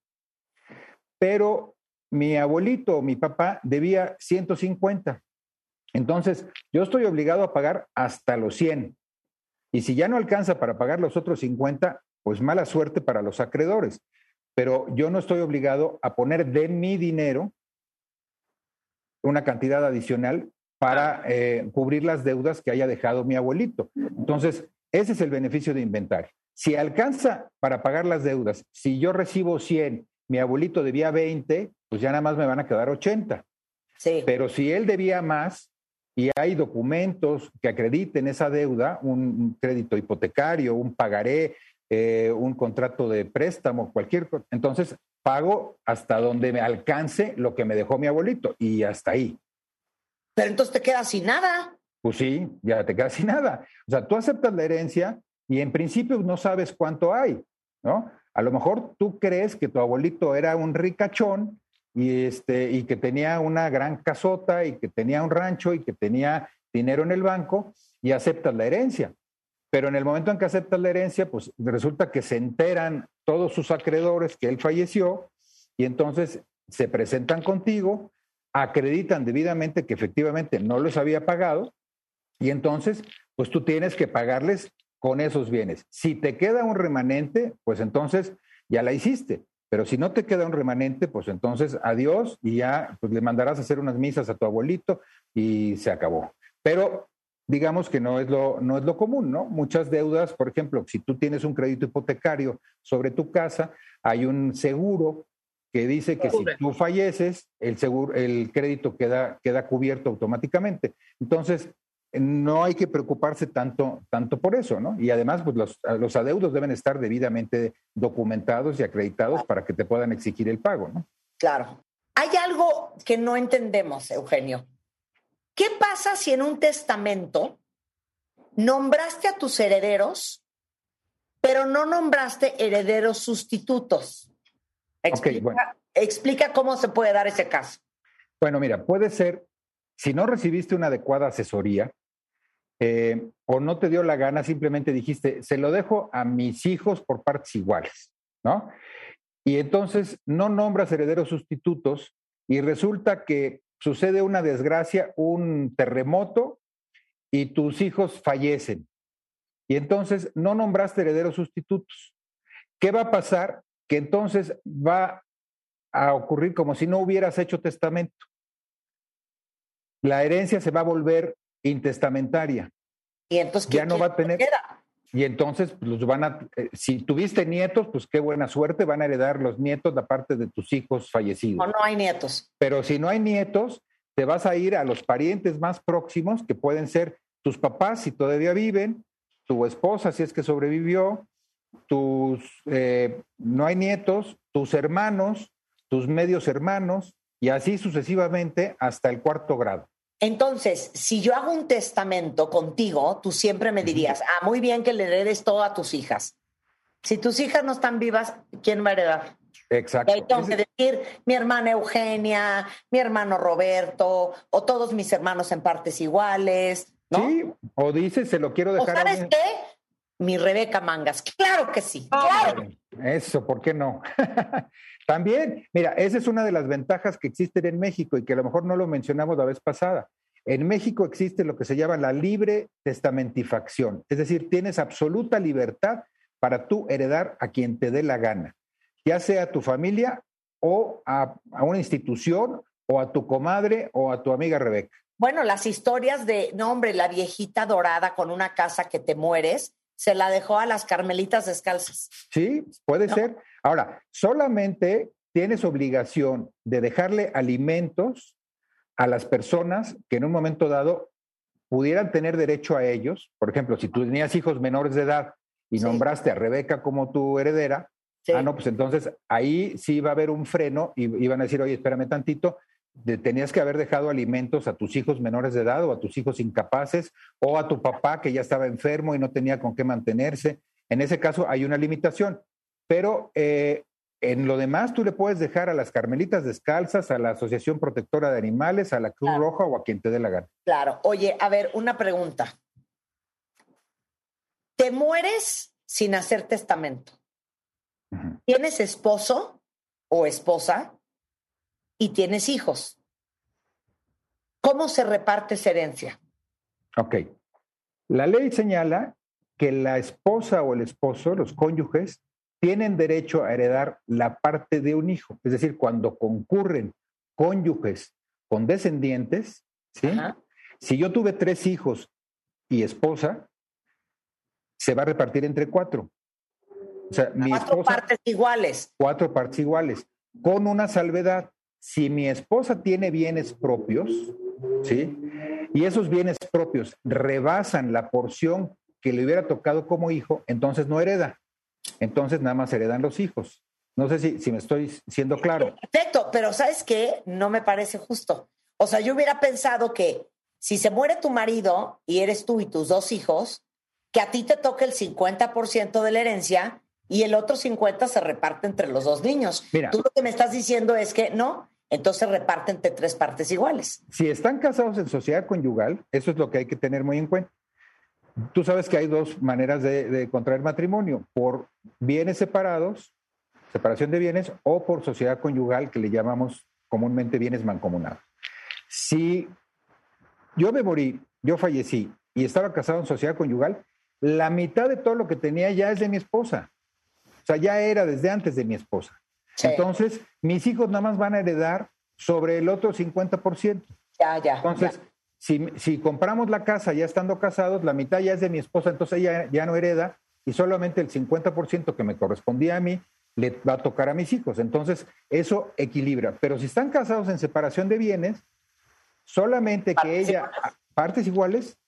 pero mi abuelito o mi papá debía 150. Entonces, yo estoy obligado a pagar hasta los 100. Y si ya no alcanza para pagar los otros 50, pues mala suerte para los acreedores. pero yo no estoy obligado a poner de mi dinero una cantidad adicional para cubrir las deudas que haya dejado mi abuelito. Entonces, ese es el beneficio de inventario. Si alcanza para pagar las deudas, si yo recibo 100, mi abuelito debía 20, pues ya nada más me van a quedar 80. Sí. Pero si él debía más y hay documentos que acrediten esa deuda, un crédito hipotecario, un pagaré, un contrato de préstamo, cualquier cosa, entonces pago hasta donde me alcance lo que me dejó mi abuelito y hasta ahí. Pero entonces te quedas sin nada. Pues sí, ya te quedas sin nada. O sea, tú aceptas la herencia y en principio no sabes cuánto hay, ¿no? A lo mejor tú crees que tu abuelito era un ricachón y que tenía una gran casota y que tenía un rancho y que tenía dinero en el banco y aceptas la herencia. Pero en el momento en que aceptas la herencia, pues resulta que se enteran todos sus acreedores que él falleció y entonces se presentan contigo, acreditan debidamente que efectivamente no los había pagado y entonces pues tú tienes que pagarles con esos bienes. Si te queda un remanente, pues entonces ya la hiciste. Pero si no te queda un remanente, pues entonces adiós y ya pues, le mandarás a hacer unas misas a tu abuelito y se acabó. Pero digamos que no es lo común, ¿no? Muchas deudas, por ejemplo, si tú tienes un crédito hipotecario sobre tu casa, hay un seguro que dice que si tú falleces, el crédito queda cubierto automáticamente. Entonces, no hay que preocuparse tanto por eso, ¿no? Y además, pues los adeudos deben estar debidamente documentados y acreditados para que te puedan exigir el pago, ¿no? Claro. Hay algo que no entendemos, Eugenio. ¿Qué pasa si en un testamento nombraste a tus herederos, pero no nombraste herederos sustitutos? Explica cómo se puede dar ese caso. Bueno, mira, puede ser, si no recibiste una adecuada asesoría o no te dio la gana, simplemente dijiste, se lo dejo a mis hijos por partes iguales, ¿no? Y entonces no nombras herederos sustitutos y resulta que sucede una desgracia, un terremoto y tus hijos fallecen. Y entonces no nombraste herederos sustitutos. ¿Qué va a pasar? Que entonces va a ocurrir como si no hubieras hecho testamento. La herencia se va a volver intestamentaria. Y entonces ya no va a tener. Y entonces los si tuviste nietos, pues qué buena suerte, van a heredar los nietos la parte de tus hijos fallecidos. No hay nietos. Pero si no hay nietos, te vas a ir a los parientes más próximos, que pueden ser tus papás si todavía viven, tu esposa si es que sobrevivió, no hay nietos, tus hermanos, tus medios hermanos, y así sucesivamente hasta el 4º grado. Entonces, si yo hago un testamento contigo, tú siempre me dirías, muy bien que le heredes todo a tus hijas. Si tus hijas no están vivas, ¿quién va a heredar? Exacto. Y tengo que decir mi hermana Eugenia, mi hermano Roberto, o todos mis hermanos en partes iguales, ¿no? Sí, o dices, se lo quiero dejar a alguien. ¿Sabes qué? Mi Rebeca Mangas. Claro que sí, claro. Eso, ¿por qué no? También, mira, esa es una de las ventajas que existen en México y que a lo mejor no lo mencionamos la vez pasada. En México existe lo que se llama la libre testamentifacción, es decir, tienes absoluta libertad para tú heredar a quien te dé la gana, ya sea a tu familia o a una institución o a tu comadre o a tu amiga Rebeca. Bueno, las historias de, no hombre, la viejita dorada con una casa que te mueres, se la dejó a las Carmelitas Descalzas. Sí, puede ser. Ahora, solamente tienes obligación de dejarle alimentos a las personas que en un momento dado pudieran tener derecho a ellos. Por ejemplo, si tú tenías hijos menores de edad y nombraste a Rebeca como tu heredera, pues entonces ahí sí va a haber un freno y van a decir, oye, espérame tantito, tenías que haber dejado alimentos a tus hijos menores de edad o a tus hijos incapaces o a tu papá que ya estaba enfermo y no tenía con qué mantenerse. En ese caso hay una limitación, pero en lo demás tú le puedes dejar a las Carmelitas Descalzas, a la Asociación Protectora de Animales, a la Cruz Roja o a quien te dé la gana. Claro. Oye, a ver, una pregunta. ¿Te mueres sin hacer testamento? ¿Tienes esposo o esposa? Y tienes hijos. ¿Cómo se reparte esa herencia? Ok. La ley señala que la esposa o el esposo, los cónyuges, tienen derecho a heredar la parte de un hijo. Es decir, cuando concurren cónyuges con descendientes, ¿sí? Si yo tuve 3 hijos y esposa, se va a repartir entre 4. O sea, mi 4 partes iguales. 4 partes iguales. Con una salvedad. Si mi esposa tiene bienes propios, ¿sí? Y esos bienes propios rebasan la porción que le hubiera tocado como hijo, entonces no hereda. Entonces nada más heredan los hijos. No sé si me estoy siendo claro. Perfecto, pero ¿sabes qué? No me parece justo. O sea, yo hubiera pensado que si se muere tu marido y eres tú y tus 2 hijos, que a ti te toque el 50% de la herencia y el otro 50% se reparte entre los 2 niños. Mira, tú lo que me estás diciendo es que no, entonces reparte entre 3 partes iguales. Si están casados en sociedad conyugal, eso es lo que hay que tener muy en cuenta. Tú sabes que hay 2 maneras de contraer matrimonio, por bienes separados, separación de bienes, o por sociedad conyugal, que le llamamos comúnmente bienes mancomunados. Si yo me morí, yo fallecí y estaba casado en sociedad conyugal, la mitad de todo lo que tenía ya es de mi esposa. O sea, ya era desde antes de mi esposa. Sí. Entonces, mis hijos nada más van a heredar sobre el otro 50%. Ya. Entonces, si compramos la casa ya estando casados, la mitad ya es de mi esposa, entonces ella ya no hereda y solamente el 50% que me correspondía a mí le va a tocar a mis hijos. Entonces, eso equilibra. Pero si están casados en separación de bienes, solamente que ella, partes iguales,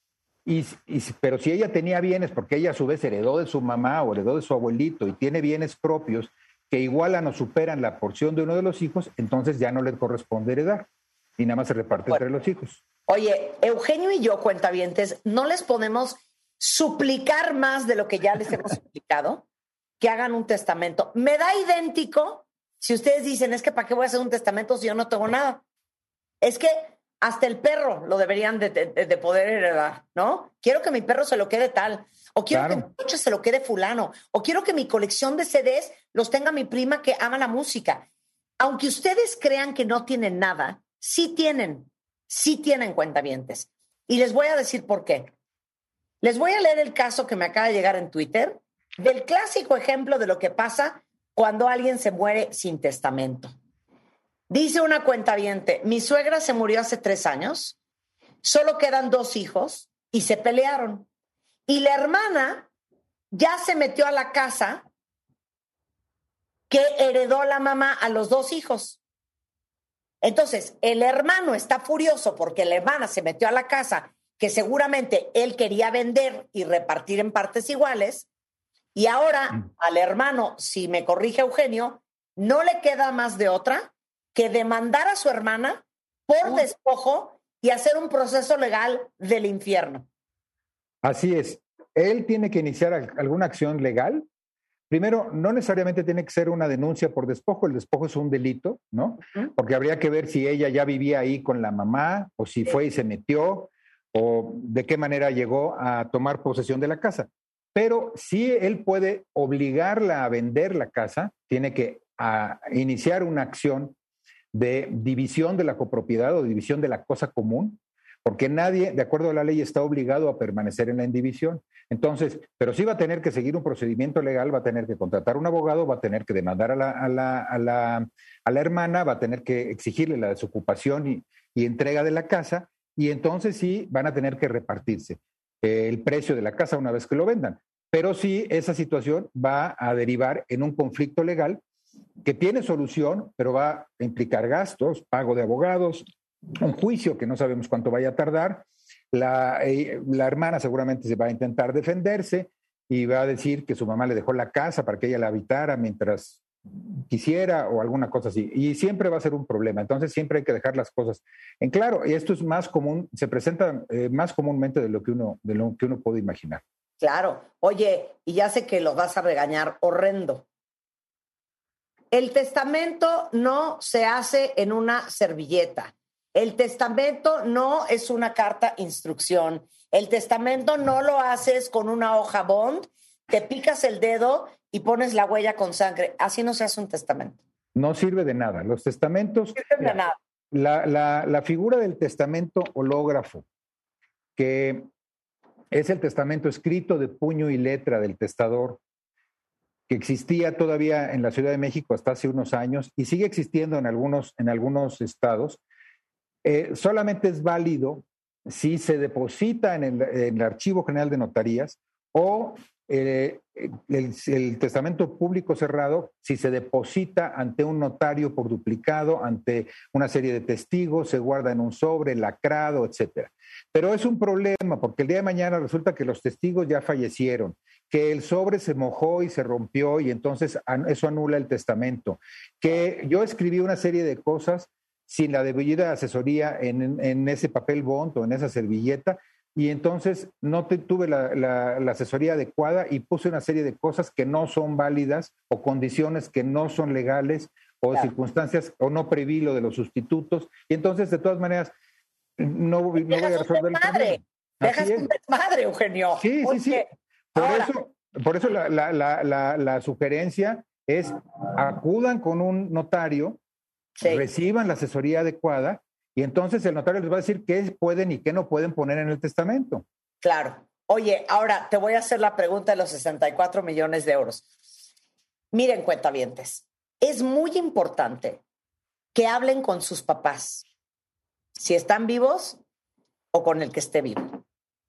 pero si ella tenía bienes, porque ella a su vez heredó de su mamá o heredó de su abuelito y tiene bienes propios que igualan o superan la porción de uno de los hijos, entonces ya no le corresponde heredar y nada más se reparte entre los hijos. Oye, Eugenio y yo, cuentavientes, ¿no les podemos suplicar más de lo que ya les hemos suplicado? Que hagan un testamento. Me da idéntico si ustedes dicen, es que ¿para qué voy a hacer un testamento si yo no tengo nada? Es que hasta el perro lo deberían de poder heredar, ¿no? Quiero que mi perro se lo quede tal, o quiero que mi coche se lo quede fulano, o quiero que mi colección de CDs los tenga mi prima que ama la música. Aunque ustedes crean que no tienen nada, sí tienen cuentavientes. Y les voy a decir por qué. Les voy a leer el caso que me acaba de llegar en Twitter del clásico ejemplo de lo que pasa cuando alguien se muere sin testamento. Dice una cuentaviente, mi suegra se murió hace 3 años, solo quedan 2 hijos y se pelearon. Y la hermana ya se metió a la casa que heredó la mamá a los 2 hijos. Entonces, el hermano está furioso porque la hermana se metió a la casa que seguramente él quería vender y repartir en partes iguales. Y ahora al hermano, si me corrige Eugenio, no le queda más de otra que demandar a su hermana por despojo y hacer un proceso legal del infierno. Así es. Él tiene que iniciar alguna acción legal. Primero, no necesariamente tiene que ser una denuncia por despojo. El despojo es un delito, ¿no? Porque habría que ver si ella ya vivía ahí con la mamá o si fue y se metió o de qué manera llegó a tomar posesión de la casa. Pero si él puede obligarla a vender la casa, tiene que iniciar una acción de división de la copropiedad o división de la cosa común, porque nadie, de acuerdo a la ley, está obligado a permanecer en la indivisión. Entonces, pero sí va a tener que seguir un procedimiento legal, va a tener que contratar un abogado, va a tener que demandar a la hermana, va a tener que exigirle la desocupación y entrega de la casa, y entonces sí van a tener que repartirse el precio de la casa una vez que lo vendan. Pero sí, esa situación va a derivar en un conflicto legal que tiene solución, pero va a implicar gastos, pago de abogados, un juicio que no sabemos cuánto vaya a tardar. La hermana seguramente se va a intentar defenderse y va a decir que su mamá le dejó la casa para que ella la habitara mientras quisiera o alguna cosa así. Y siempre va a ser un problema. Entonces siempre hay que dejar las cosas en claro. Y esto es más común, se presenta más comúnmente de lo que uno puede imaginar. Claro. Oye, y ya sé que lo vas a regañar horrendo. El testamento no se hace en una servilleta. El testamento no es una carta instrucción. El testamento no lo haces con una hoja bond, te picas el dedo y pones la huella con sangre. Así no se hace un testamento. No sirve de nada. Los testamentos... No sirven de nada. La figura del testamento hológrafo, que es el testamento escrito de puño y letra del testador, que existía todavía en la Ciudad de México hasta hace unos años y sigue existiendo en algunos estados, solamente es válido si se deposita en el Archivo General de Notarías o el testamento público cerrado si se deposita ante un notario por duplicado, ante una serie de testigos, se guarda en un sobre, lacrado, etcétera. Pero es un problema porque el día de mañana resulta que los testigos ya fallecieron, que el sobre se mojó y se rompió y entonces eso anula el testamento, que yo escribí una serie de cosas sin la debida asesoría en ese papel bond o en esa servilleta, y entonces no tuve la asesoría adecuada y puse una serie de cosas que no son válidas o condiciones que no son legales o circunstancias, o no preví lo de los sustitutos, y entonces de todas maneras no voy a resolver el problema. Dejas un desmadre, Eugenio. Sí. Por eso la sugerencia es acudan con un notario, reciban la asesoría adecuada, y entonces el notario les va a decir qué pueden y qué no pueden poner en el testamento. Claro. Oye, ahora te voy a hacer la pregunta de los 64 millones de euros. Miren, cuentavientes, es muy importante que hablen con sus papás, si están vivos o con el que esté vivo.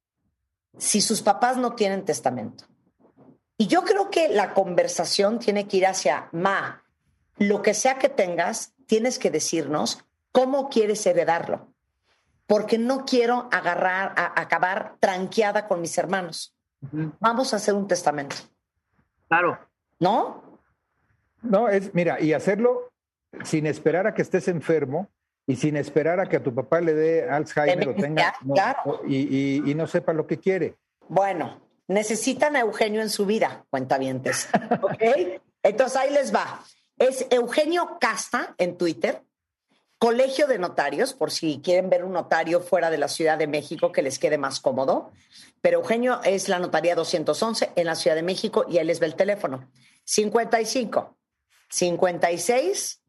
Si sus papás no tienen testamento. Y yo creo que la conversación tiene que ir hacia, lo que sea que tengas, tienes que decirnos cómo quieres heredarlo, porque no quiero acabar tranqueada con mis hermanos. Vamos a hacer un testamento. Claro. ¿No? No, mira, y hacerlo sin esperar a que estés enfermo y sin esperar a que a tu papá le dé Alzheimer o tenga y no sepa lo que quiere. Bueno, necesitan a Eugenio en su vida, cuentavientes. ¿Ok? Entonces ahí les va. Es Eugenio Casta en Twitter. Colegio de Notarios, por si quieren ver un notario fuera de la Ciudad de México que les quede más cómodo. Pero Eugenio es la notaría 211 en la Ciudad de México y él les ve el teléfono. 55 56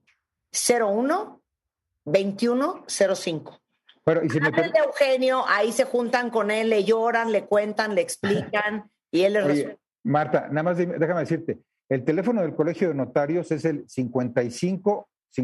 01 21 05. Pero, ¿y si hablan de Eugenio, ahí se juntan con él, le lloran, le cuentan, le explican y él les resuelve. Marta, nada más déjame decirte, el teléfono del Colegio de Notarios es el 55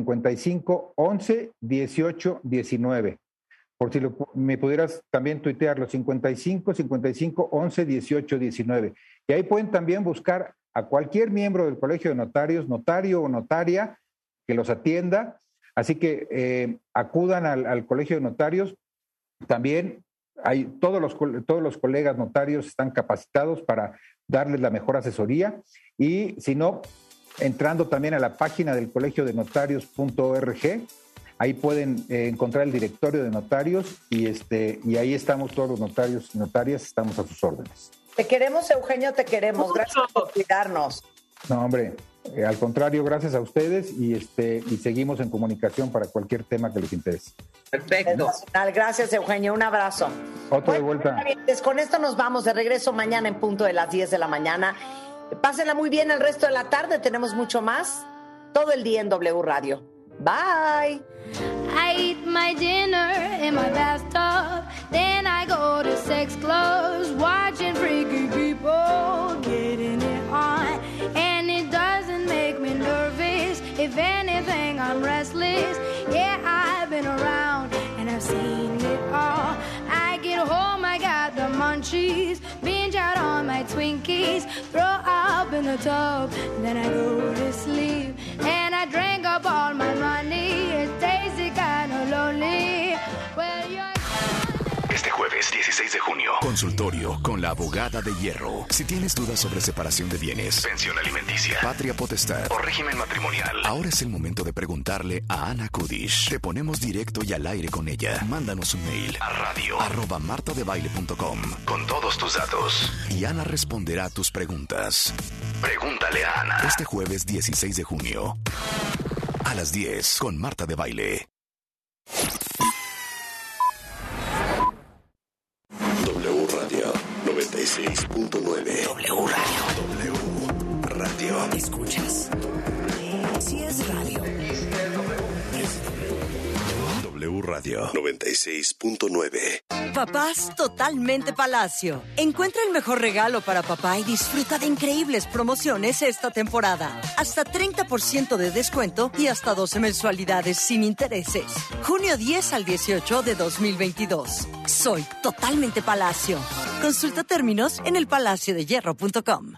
11 18 19. Por si me pudieras también tuitearlo, 55 11 18 19. Y ahí pueden también buscar a cualquier miembro del Colegio de Notarios, notario o notaria, que los atienda. Así que acudan al Colegio de Notarios. También todos los colegas notarios están capacitados para darles la mejor asesoría. Y si no, entrando también a la página del colegiodenotarios.org, ahí pueden encontrar el directorio de notarios y ahí estamos todos los notarios y notarias, estamos a sus órdenes. Te queremos, Eugenio, te queremos. Gracias por cuidarnos. No, hombre, al contrario, gracias a ustedes y seguimos en comunicación para cualquier tema que les interese. Perfecto. Gracias, Eugenio. Un abrazo. Otro de vuelta. Con esto nos vamos de regreso mañana en punto de las 10 de la mañana. Pásenla muy bien el resto de la tarde. Tenemos mucho más todo el día en W Radio. Bye. I eat my dinner in my bathtub. Then I go to sex clubs, watching freaky people getting it on. And it doesn't make me nervous. If anything, I'm restless. Yeah, I've been around and I've seen it all. I get home, I got the munchies. Binge out on my Twinkies. Throw up in the tub, then I go to sleep. And I drink up all my money. It tastes kind of lonely. Well, you're... Este jueves 16 de junio, consultorio con la abogada de hierro. Si tienes dudas sobre separación de bienes, pensión alimenticia, patria potestad o régimen matrimonial, ahora es el momento de preguntarle a Ana Kudish. Te ponemos directo y al aire con ella. Mándanos un mail a radio@martadebaile.com con todos tus datos y Ana responderá a tus preguntas. Pregúntale a Ana. Este jueves 16 de junio a las 10 con Marta de Baile. W Radio 96.9. W Radio. W Radio. ¿Escuchas? Si es radio. Es W. W Radio 96.9. Papás Totalmente Palacio. Encuentra el mejor regalo para papá y disfruta de increíbles promociones esta temporada. Hasta 30% de descuento y hasta 12 mensualidades sin intereses. Junio 10 al 18 de 2022. Soy Totalmente Palacio. Consulta términos en elpalaciodehierro.com.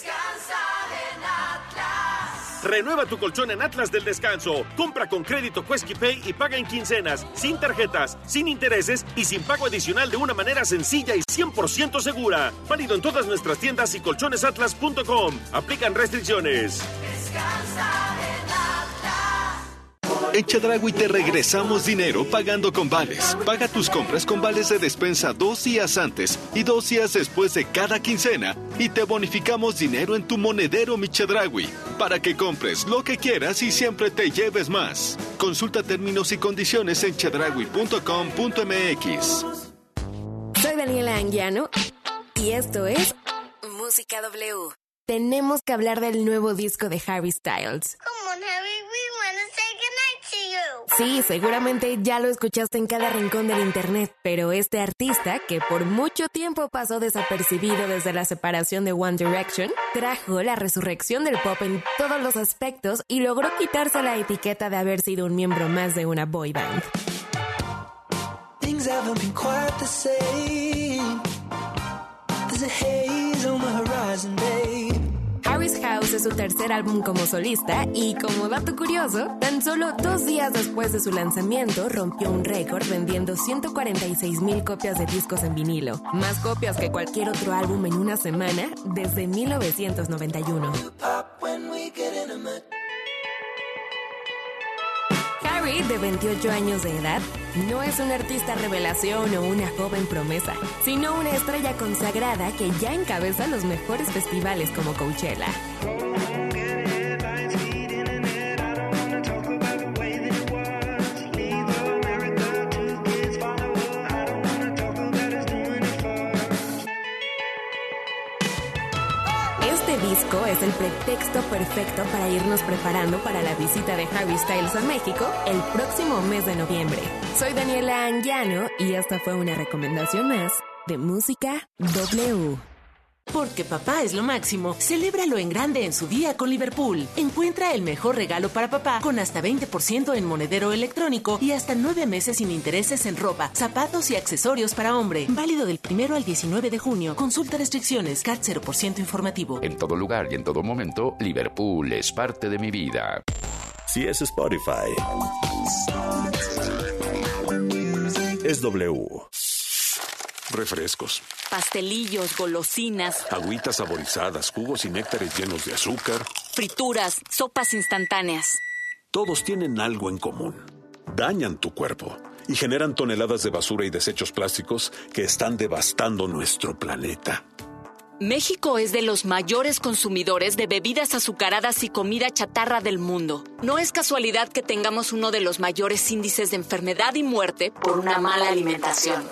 Renueva tu colchón en Atlas del Descanso. Compra con crédito Quesky Pay y paga en quincenas, sin tarjetas, sin intereses y sin pago adicional de una manera sencilla y 100% segura. Válido en todas nuestras tiendas y colchonesatlas.com. Aplican restricciones. Descansa en Atlas. En Chedraui te regresamos dinero pagando con vales. Paga tus compras con vales de despensa 2 días antes y 2 días después de cada quincena y te bonificamos dinero en tu monedero Mi Chedraui para que compres lo que quieras y siempre te lleves más. Consulta términos y condiciones en chedraui.com.mx. Soy Daniela Anguiano y esto es Música W. Tenemos que hablar del nuevo disco de Harry Styles. Come on, Harry, we wanna say goodnight to you. Sí, seguramente ya lo escuchaste en cada rincón del internet, pero este artista, que por mucho tiempo pasó desapercibido desde la separación de One Direction, trajo la resurrección del pop en todos los aspectos y logró quitarse la etiqueta de haber sido un miembro más de una boy band. Things haven't been quite the same. There's a haze on the horizon, babe. Harry's House es su tercer álbum como solista y, como dato curioso, tan solo 2 días después de su lanzamiento rompió un récord vendiendo 146,000 copias de discos en vinilo, más copias que cualquier otro álbum en una semana desde 1991. Harry, de 28 años de edad, no es un artista revelación o una joven promesa, sino una estrella consagrada que ya encabeza los mejores festivales como Coachella. Este disco es el pretexto perfecto para irnos preparando para la visita de Harry Styles a México el próximo mes de noviembre. Soy Daniela Anguiano y esta fue una recomendación más de Música W. Porque papá es lo máximo, celébralo en grande en su día con Liverpool. Encuentra el mejor regalo para papá con hasta 20% en monedero electrónico y hasta 9 meses sin intereses en ropa, zapatos y accesorios para hombre. Válido del 1 al 19 de junio. Consulta restricciones. CAT 0% informativo. En todo lugar y en todo momento, Liverpool es parte de mi vida. Si es Spotify, es W. Refrescos, pastelillos, golosinas, agüitas saborizadas, jugos y néctares llenos de azúcar, frituras, sopas instantáneas. Todos tienen algo en común. Dañan tu cuerpo y generan toneladas de basura y desechos plásticos que están devastando nuestro planeta. México es de los mayores consumidores de bebidas azucaradas y comida chatarra del mundo. No es casualidad que tengamos uno de los mayores índices de enfermedad y muerte por una mala alimentación.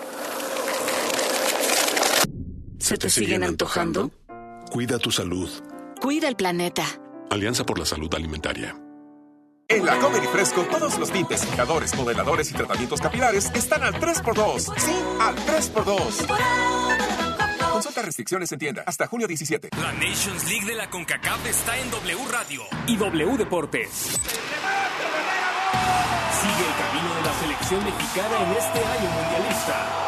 ¿Se te siguen antojando? Cuida tu salud. Cuida el planeta. Alianza por la Salud Alimentaria. En la Comer y Fresco, todos los tintes, fijadores, modeladores y tratamientos capilares están al 3x2. Sí, al 3x2. Consulta restricciones en tienda. Hasta junio 17. La Nations League de la CONCACAF está en W Radio y W Deportes. Sigue el camino de la selección mexicana en este año mundialista.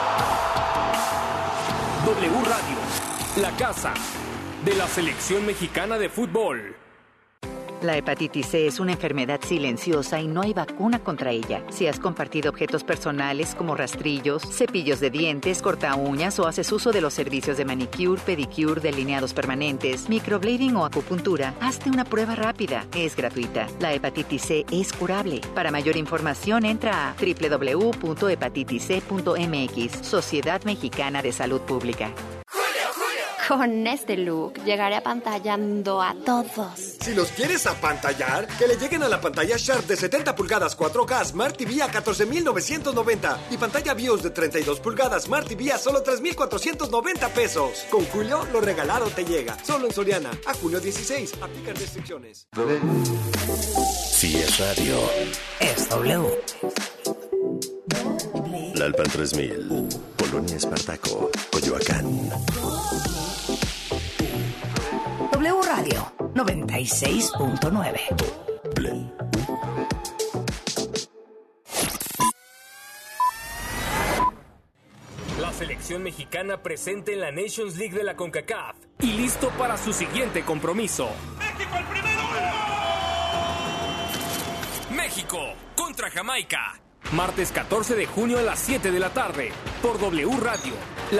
W Radio, la casa de la selección mexicana de fútbol. La hepatitis C es una enfermedad silenciosa y no hay vacuna contra ella. Si has compartido objetos personales como rastrillos, cepillos de dientes, corta uñas o haces uso de los servicios de manicure, pedicure, delineados permanentes, microblading o acupuntura, hazte una prueba rápida. Es gratuita. La hepatitis C es curable. Para mayor información entra a www.hepatitisc.mx, Sociedad Mexicana de Salud Pública. Con este look llegaré apantallando a todos. Si los quieres apantallar, que le lleguen a la pantalla Sharp de 70 pulgadas 4K Smart TV a 14,990 y pantalla BIOS de 32 pulgadas Smart TV a solo 3,490 pesos. Con Julio, lo regalado te llega. Solo en Soriana. A junio 16. Aplican restricciones. Si es radio, es W. Tlalpan 3000, Polonia Espartaco, Coyoacán. W Radio 96.9. La selección mexicana presente en la Nations League de la CONCACAF y listo para su siguiente compromiso. ¡México el primero! México contra Jamaica. Martes 14 de junio a las 7 de la tarde por W Radio.